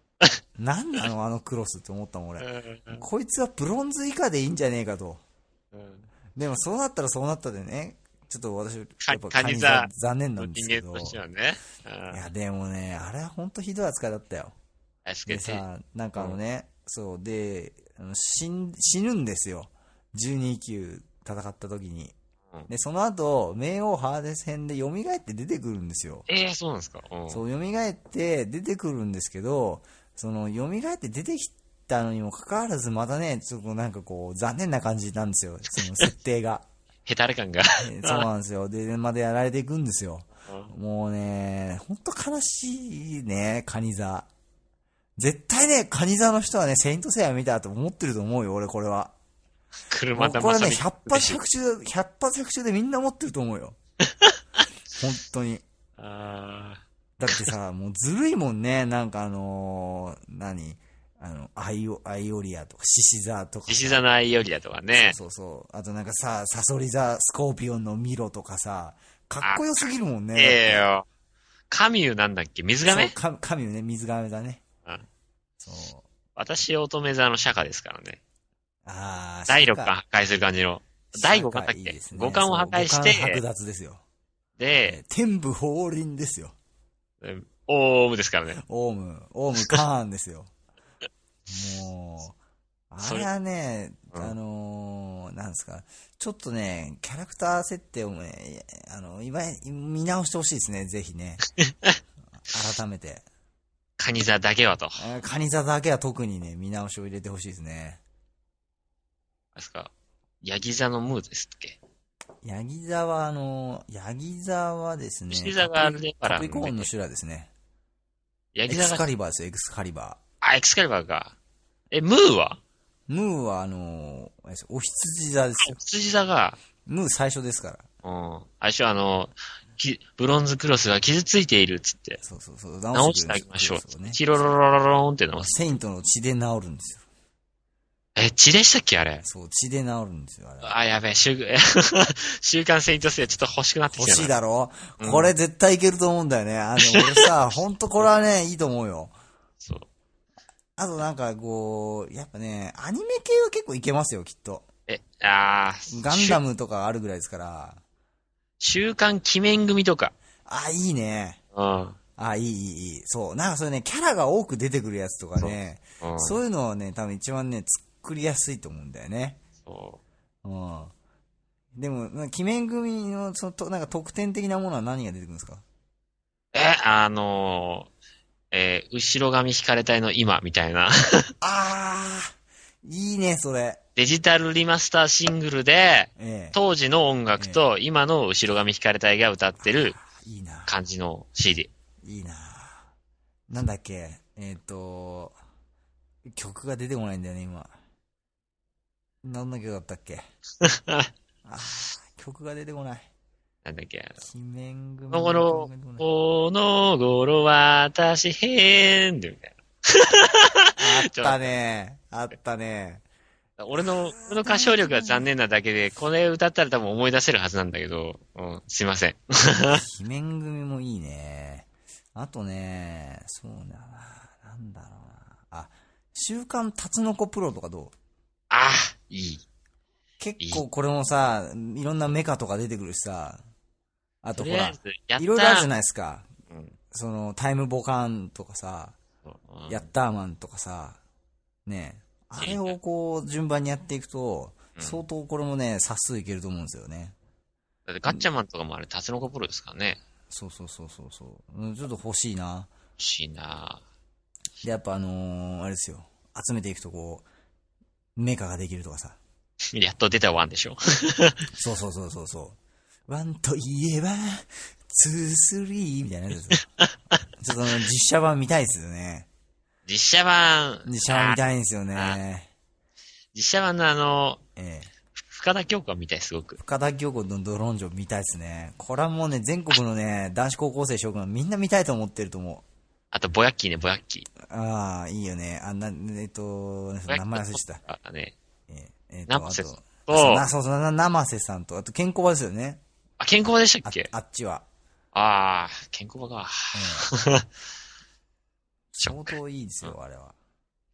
なんなのあのクロスって思ったもん俺。 うんこいつはブロンズ以下でいいんじゃねえかと。 うんでもそうなったらそうなったでね、ちょっと私、やかっぱカニ座残念なんですけど。 人間としてはね。うんいや、でもね、あれは本当ひどい扱いだったよ。 確かに。 でさ、なんかあのね、そう、で、あの死ん、死ぬんですよ。じゅうにきゅう戦った時に。 うんで、その後、冥王ハーデス編で蘇って出てくるんですよ。 ええー、そうなんですか。うん、 そう、蘇って出てくるんですけど、その、蘇って出てきたのにもかかわらず、またね、ちょっとなんかこう、残念な感じなんですよ。その設定が。 ヘタレ感が。 えーそうなんですよ。で、までやられていくんですよ。 うんもうね、ほんと悲しいね、カニ座。絶対ね、カニ座の人はね、セイントセイヤ見たと思ってると思うよ、俺これは。 車田これね、 正美ひゃく発ひゃく中、ひゃく発ひゃく中でみんな思ってると思うよ。本当に。 あだってさ、もうずるいもんね、なんかあのー、何あの、アイオ、アイオリアとか、獅子座とかー。 さ。 獅子座のアイオリアとかね。 そうそうそう。あとなんかさ、サソリ座、スコーピオンのミロとかさ、かっこよすぎるもんね。 ええよ。カミューなんだっけ水亀そう、か神よね、水亀だね。 うんそう。 私、乙女座の釈迦ですからね。 あー、 第六感破壊する感じの。第五感だっけいいですね五感を破壊しそう五感剥て、 奪ですよ。 で、 天武法輪ですよ。 うんオウムですからね。 オウム、オウムカーンですよ。もう、あそれれはね、 うんあのー、なんですか、ちょっとね、キャラクター設定をね、あの、いわゆる見直してほしいですね、ぜひね。改めて。 カニ座だけはと。 えーカニ座だけは特にね、見直しを入れてほしいですね。 ですか。ヤギ座のムーですっけヤギ座は、あのー、ヤギ座はですね、 牛座があれでカプリコーンの修羅ですね。エクスヤギ座が、 カリバーですよ、エクスカリバあ、エクスカリバーか。え、ムーはー。ムーは、あのー、あれですよお羊座ですよ。 羊座が、 ムー最初ですから。 うん。最初あの、きブロンズクロスが傷ついているっつって、 そうそうそう。 直してあげましょう。 そうね。 チロロロロローンって直す。 セイントの血で治るんですよ。 え、血でしたっけあれ。 そう、血で治るんですよ、あれは。 あ、やべえ、週、週刊セイントセイヤちょっと欲しくなってきたな。 欲しいだろ、 うんこれ絶対いけると思うんだよね。あの、俺さ、ほんとこれはね、いいと思うよ。 そう。 あとなんかこう、やっぱね、アニメ系は結構いけますよ、きっと。 え、あーガンダムとかあるぐらいですから。 週刊鬼面組とか。 あ、いいね。 うん。 あ、いい、いい、いい。そう。なんかそれね、キャラが多く出てくるやつとかね、 うん。 そういうのはね、多分一番ね、作りやすいと思うんだよね。 そうん。でも、なんか鬼面組の、そのと、なんか特典的なものは何が出てくるんですか？ う。え、あのー、えー後ろ髪引かれたいの今みたいな。 あー、いいね、それ。 デジタルリマスターシングルで、 ええ。 当時の音楽と今の後ろ髪引かれたいが歌ってるいいな。 感じの シーディー。 いいな。なんだっけ、えっ、と、曲が出てこないんだよね、今。どんな曲だったっけあー、曲が出てこない。 なんだっけ、あ鬼面組の、この頃、 曲が出てこないこの頃私変でみたいあったね。あったね。 な。俺の、俺の歌唱力が残念なだけで、これ歌ったら多分思い出せるはずなんだけど、うん、すいません。 鬼面組もいいね。あとね、そうだな。なんだろうな。あ、週刊タツノコプロとかどう？ あ、いい。 結構これもさ、いろんなメカとか出てくるしさ、あとほらとりあえ、ず、やったいろいろあるじゃないですか。 うんその、タイムボカンとかさ、 うんヤッターマンとかさ、ねえ、あれをこう、順番にやっていくと、 うん相当これもね、冊数いけると思うんですよね。 だってガッチャマンとかもあれ、タツノコプロですからね。 そうそうそうそうそう。うんちょっと欲しいな。 欲しいなで、やっぱあのー、あれですよ。集めていくとこう、メカができるとかさ。 ぁやっと出たワンでしょ。 そうそうそうそうそう。ワンといえば、ツー、スリーみたいなやつですよ。ちょっとあの実写版見たいですよね。 実写版、 実写版見あたいんですよね。 実写版のあの、 ええ。 深田恭子が見たい、すごく。 深田恭子のドロンジョ見たいですね。これはもうね、全国のね、男子高校生諸君みんな見たいと思ってると思あと、ボヤッキーね、ボヤッキー。 う。ああ、いいよね。あ、な、えっと、名前忘れてた。 あね。 えええっと、 生瀬さんあとそうなそうそう、な生瀬さんと、あと、ケンコバですよね。 あ、ケンコバでしたあっけあっちは。 ああ、ケンコバか。 ええショック相当いいですよ、あれは。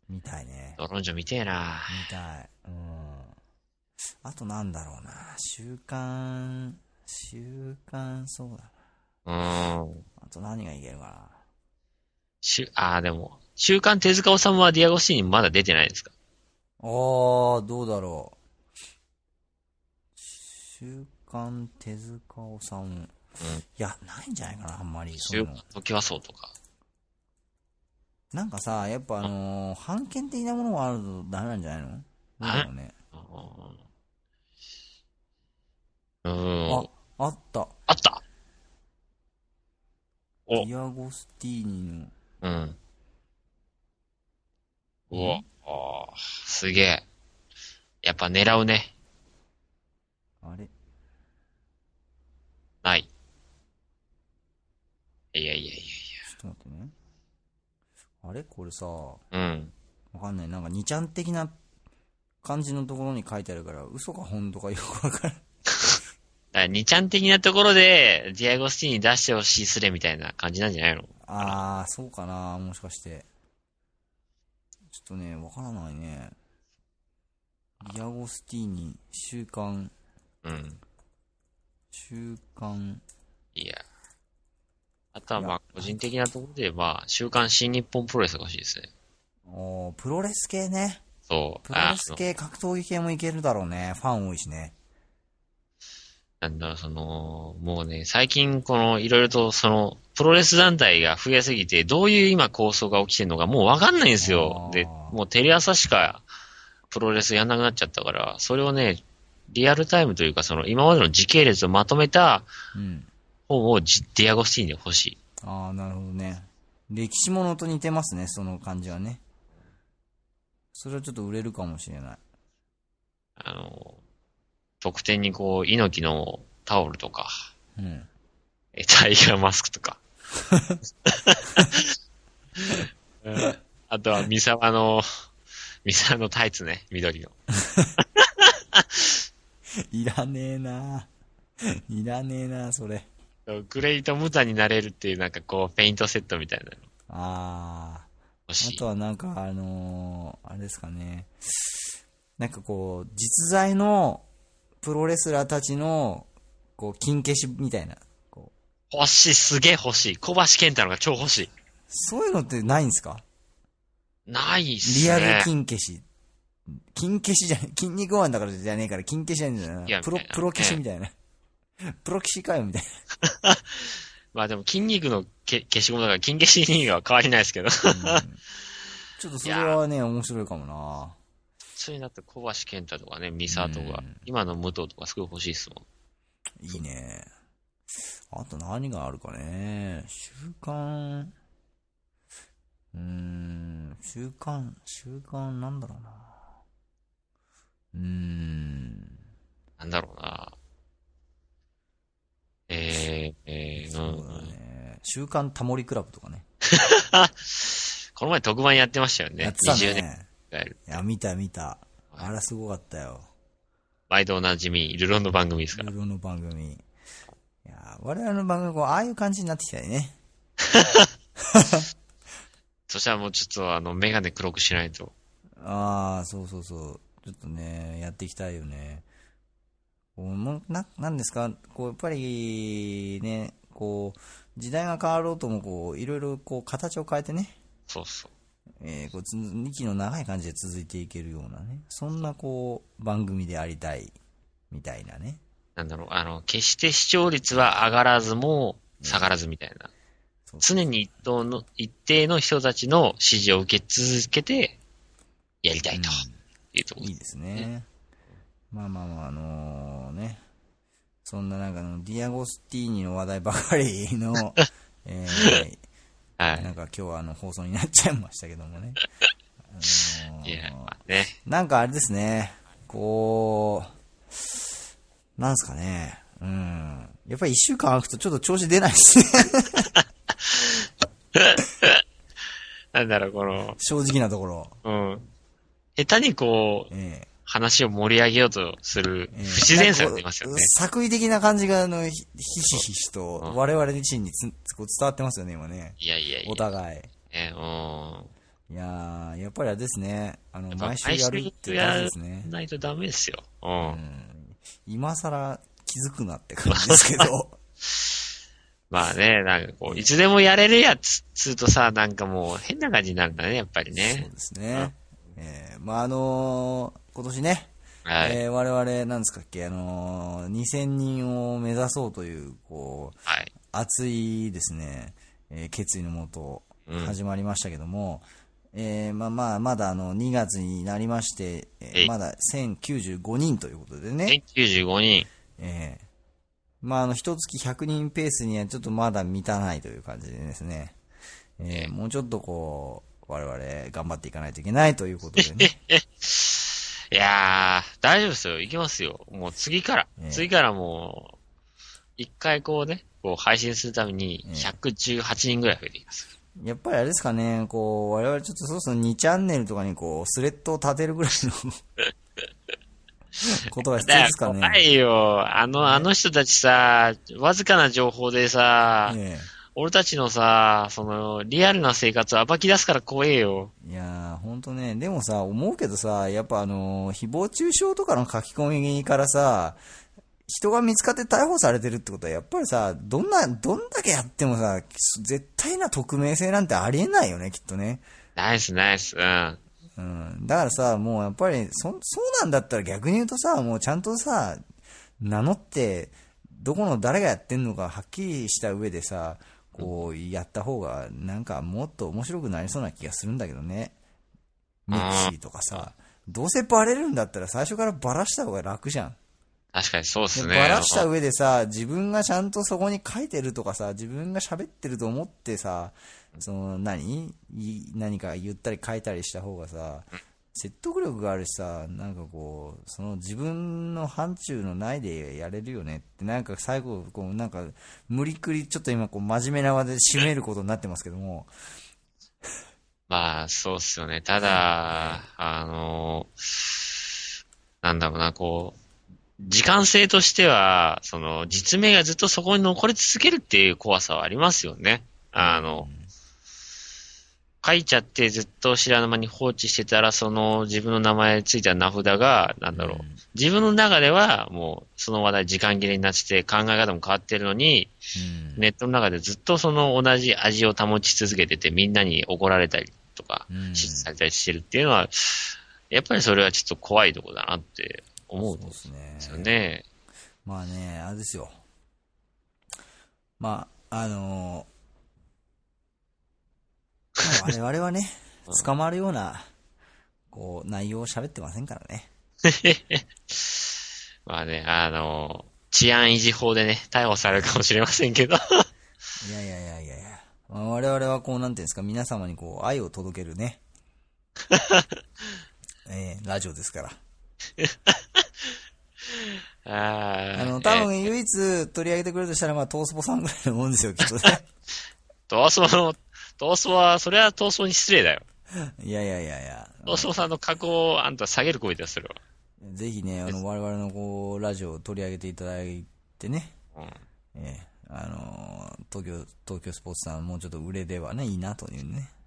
見たいね。 ドロンジョ見てえな。 見たい。うん。あとなんだろうな。週刊、週刊、そうだな。 うん。 あと何がいけるかな。 しゅ、あーでも、週刊手塚治虫はディアゴスティーニまだ出てないですか？ あー、どうだろう。週刊手塚治虫。うん。いや、ないんじゃないかな、あんまり。 週刊トキワ荘とか。 なんかさ、やっぱあのー、判権的なものがあるとダメなんじゃないの？どうだろうね。 うん。 あ、あった。 あったディアゴスティーニの。 うん。うわ、あーすげえ。やっぱ狙うね。 あれない。いやいやいやいや。 ちょっと待ってね。あれこれさ、 うん。 わかんない。なんかにちゃん的な感じのところに書いてあるから、嘘か本当かよくわからん。 にちゃん的なところで、ディアゴスティーニ出してほしいスレみたいな感じなんじゃないの？ あー、そうかな、もしかして。ちょっとね、わからないね。ディアゴスティーニ、週刊。 うん。 週刊。 いや。あとはまあ、個人的なところで、まあ、週刊新日本プロレスが欲しいですね。 おー、プロレス系ね。 そう。 プロレス系、格闘技系もいけるだろうね。ファン多いしね。 なんだろう、その、もうね、最近この、いろいろとその、プロレス団体が増えすぎて、どういう今構想が起きてるのかもうわかんないんですよ。で、もうテレ朝しかプロレスやんなくなっちゃったから、それをね、リアルタイムというか、その、今までの時系列をまとめた本をディアゴスティーニで欲しい。 ああ、なるほどね。歴史ものと似てますね、その感じはね。それはちょっと売れるかもしれない。 あの、特典にこう、猪木のタオルとか、うん、え、タイガーマスクとか。あとは、三沢の、三沢のタイツね、緑の。 いらねえな。いらねえな、それ。 グレイトムタになれるっていうなんかこう、ペイントセットみたいなの。 ああ。欲しい。あとはなんかあのー、あれですかね。なんかこう、実在のプロレスラーたちの、こう、金消しみたいな。こう欲しい、すげえ欲しい。小橋健太のが超欲しい。 そういうのってないんですか？ ないっすね。 リアル金消し。金消しじゃ、筋肉ワンだからじゃねえから金消しじゃねえんだよな。いや、プロ、プロ消しみたいな。プロ消しかよみたいな。 まあでも筋肉のけ消しゴムだから金消しには変わりないですけど。うん、ちょっとそれはね、面白いかもな。 そういうなって小橋健太とかね、三沢とか、今の武藤とかすごい欲しいっすもん。いいね。あと何があるかね。週刊、うーん、週刊、週刊なんだろうな。うーん。 なんだろうな。えー、えー、 そうだね。週刊タモリクラブとかね。 この前特番やってましたよね。 やってたね。 にじゅうねん。 いや、見た見た。あら、すごかったよ。 毎度おなじみ、ルロンの番組ですから。 ルロンの番組。いや、我々の番組、こう、ああいう感じになってきたよね。 そしたらもうちょっと、あの、メガネ黒くしないと。 ああ、そうそうそう。ちょっとね、やっていきたいよね。こうもな、なんですか、こう、やっぱり、ね、こう、時代が変わろうとも、こう、いろいろ、こう、形を変えてね。 そうそう。 えー、こう、息の長い感じで続いていけるようなね。そんな、こう、番組でありたい、みたいなね。 なんだろう、あの、決して視聴率は上がらずも下がらずみたいな。うん、常に一等の、一定の人たちの支持を受け続けて、やりたいというところ、 うん、いいですね。まあまあまあ、あのー、ね。そんななんかの、ディアゴスティーニの話題ばかりの、えー、はい、なんか今日はあの放送になっちゃいましたけどもね。あのー、 いや、まあね。なんかあれですね。こう、なんすかね。うん。やっぱり一週間空くとちょっと調子出ないですね。 なんだろう、この。 正直なところ。 うん。下手にこう、ええ、話を盛り上げようとする不自然さが出ますよね。 えー、作為的な感じが、あの、ひしひしと、我々自身につ、こう伝わってますよね、今ね。 いやいやいや。 お互い。 えー、うん。 いやー、やっぱりあれですね。あの、毎週毎やるっ週て大事ですね。 やらないとダメですよ。うん。うん、 今更気づくなって感じですけど。 まあね、なんかこう、いつでもやれるやつ、つうとさ、なんかもう変な感じになるんだね、やっぱりね。 そうですね。うん、えー、まああのー、今年ね、 はい、 えー、我々、なんですかっけ、あのー、にせんにんを目指そうという、こう、 はい、 熱いですね、えー、決意のもと、始まりましたけども、うん、えー、まあまあ、まだあの、にがつになりまして、えー、まだせんきゅうじゅうごにんということでね。 せんきゅうじゅうごにん。 えー、まああの、一月ひゃくにんペースにはちょっとまだ満たないという感じでですね、えー、もうちょっとこう、我々頑張っていかないといけないということでね。 いやー、大丈夫ですよ。いきますよ。もう次から。えー、次からもう、一回こうね、こう配信するためにひゃくじゅうはちにんぐらい増えていきます。 えー、やっぱりあれですかね、こう、我々ちょっとそろそろにチャンネルとかにこう、スレッドを立てるぐらいのことが必要ですかね。 怖いよ。あの、あの人たちさ、わずかな情報でさ、えー俺たちのさ、その、リアルな生活を暴き出すから怖えよ。 いやー、ほんとね、でもさ、思うけどさ、やっぱあのー、誹謗中傷とかの書き込みからさ、人が見つかって逮捕されてるってことは、やっぱりさ、どんな、どんだけやってもさ、絶対な匿名性なんてありえないよね、きっとね。 ナイスナイス、うん。 うん。だからさ、もうやっぱり、そ、そうなんだったら逆に言うとさ、もうちゃんとさ、名乗って、どこの誰がやってんのかはっきりした上でさ、こうやった方がなんかもっと面白くなりそうな気がするんだけどね。ミクシーとかさ、どうせバレるんだったら最初からバラした方が楽じゃん。 確かにそうっすね。 バラした上でさ、自分がちゃんとそこに書いてるとかさ、自分が喋ってると思ってさ、その何何か言ったり書いたりした方がさ、説得力があるしさ、なんかこう、その自分の範疇の内でやれるよねって、なんか最後、こう、なんか、無理くり、ちょっと今、こう、真面目な話で締めることになってますけども。 まあ、そうっすよね。ただ、あの、なんだろうな、こう、時間性としては、その、実名がずっとそこに残り続けるっていう怖さはありますよね。あの、うん書いちゃってずっと知らぬ間に放置してたら、その自分の名前ついた名札が、なんだろう、うん、自分の中ではもうその話題時間切れになってて考え方も変わってるのに、うん、ネットの中でずっとその同じ味を保ち続けててみんなに怒られたりとか、指示されたりしてるっていうのは、やっぱりそれはちょっと怖いところだなって思うんですよね。 まあね、あれですよ。まあ、あのー、我々はね、捕まるような、こう、内容を喋ってませんからね。 まあね、あの、治安維持法でね、逮捕されるかもしれませんけど。 いやいやいやいやいや。我々はこう、なんていうんですか、皆様にこう、愛を届けるね。えー、ラジオですから。ああの、多分唯一取り上げてくれるとしたら、まあ、トースポさんぐらいのもんですよ、きっとね。 トースポの、トースポは、それはトースポに失礼だよ。 いやいやいやいや。 トースポさんの過去をあんた下げる声でするわ。 ぜひね、あの、我々のこう、ラジオを取り上げていただいてね。うん。えー、あの、東京、東京スポーツさんもうちょっと売れではね、いいなというね。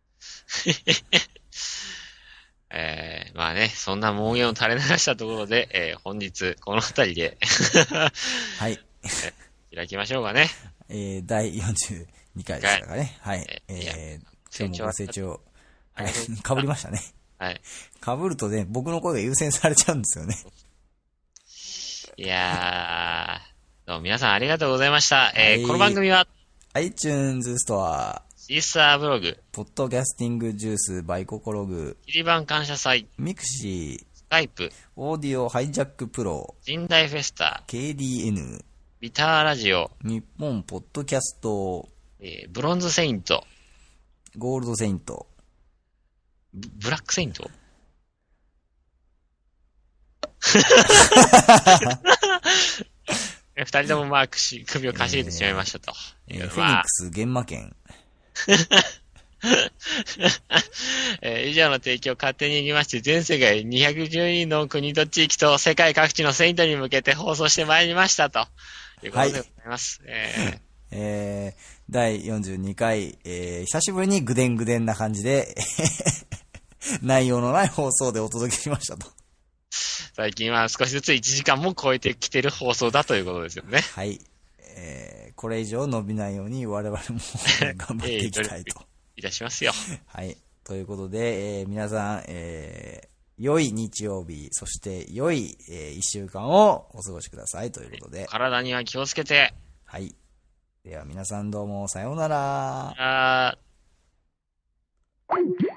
えー、まあね、そんな妄言を垂れ流したところで、えー、本日、この辺りではい。 開きましょうかね。 えー、だいよんじゅうにかいでしたかね。はい。えー、今日もご清聴、はい、かぶりましたね。 はい。 かぶるとね、僕の声が優先されちゃうんですよね。 いやー、どうも皆さんありがとうございました。えー、この番組は、 iTunes ストア、 シーサーブログ、 ポッドキャスティングジュース、バイココログ、 キリバン感謝祭、 ミクシー、 スカイプ、 オーディオハイジャックプロ、 神代フェスタ、 ケーディーエヌ、 ビターラジオ、 日本ポッドキャスト、 えー、ブロンズセイント、 ゴールドセイント、 ブ, ブラックセイント二人ともまあ首をかしげてしまいましたと。 えーえー、フェニックス現場圏。 えー、以上の提供を勝手に行きまして、全世界にひゃくじゅうにの国と地域と世界各地のセイントに向けて放送してまいりましたということでございます。はい、えーえー、 だいよんじゅうにかい、えー、久しぶりにぐでんぐでんな感じで、内容のない放送でお届けしましたと。 最近は少しずついちじかんも超えてきてる放送だということですよね。 はい。えー、これ以上伸びないように我々も頑張っていきたいと。 いたしますよ。 はい。ということで、えー、皆さん、えー、良い日曜日、そして良い、えー、一週間をお過ごしくださいということで。 体には気をつけて。 はい。では皆さんどうもさようなら。 あー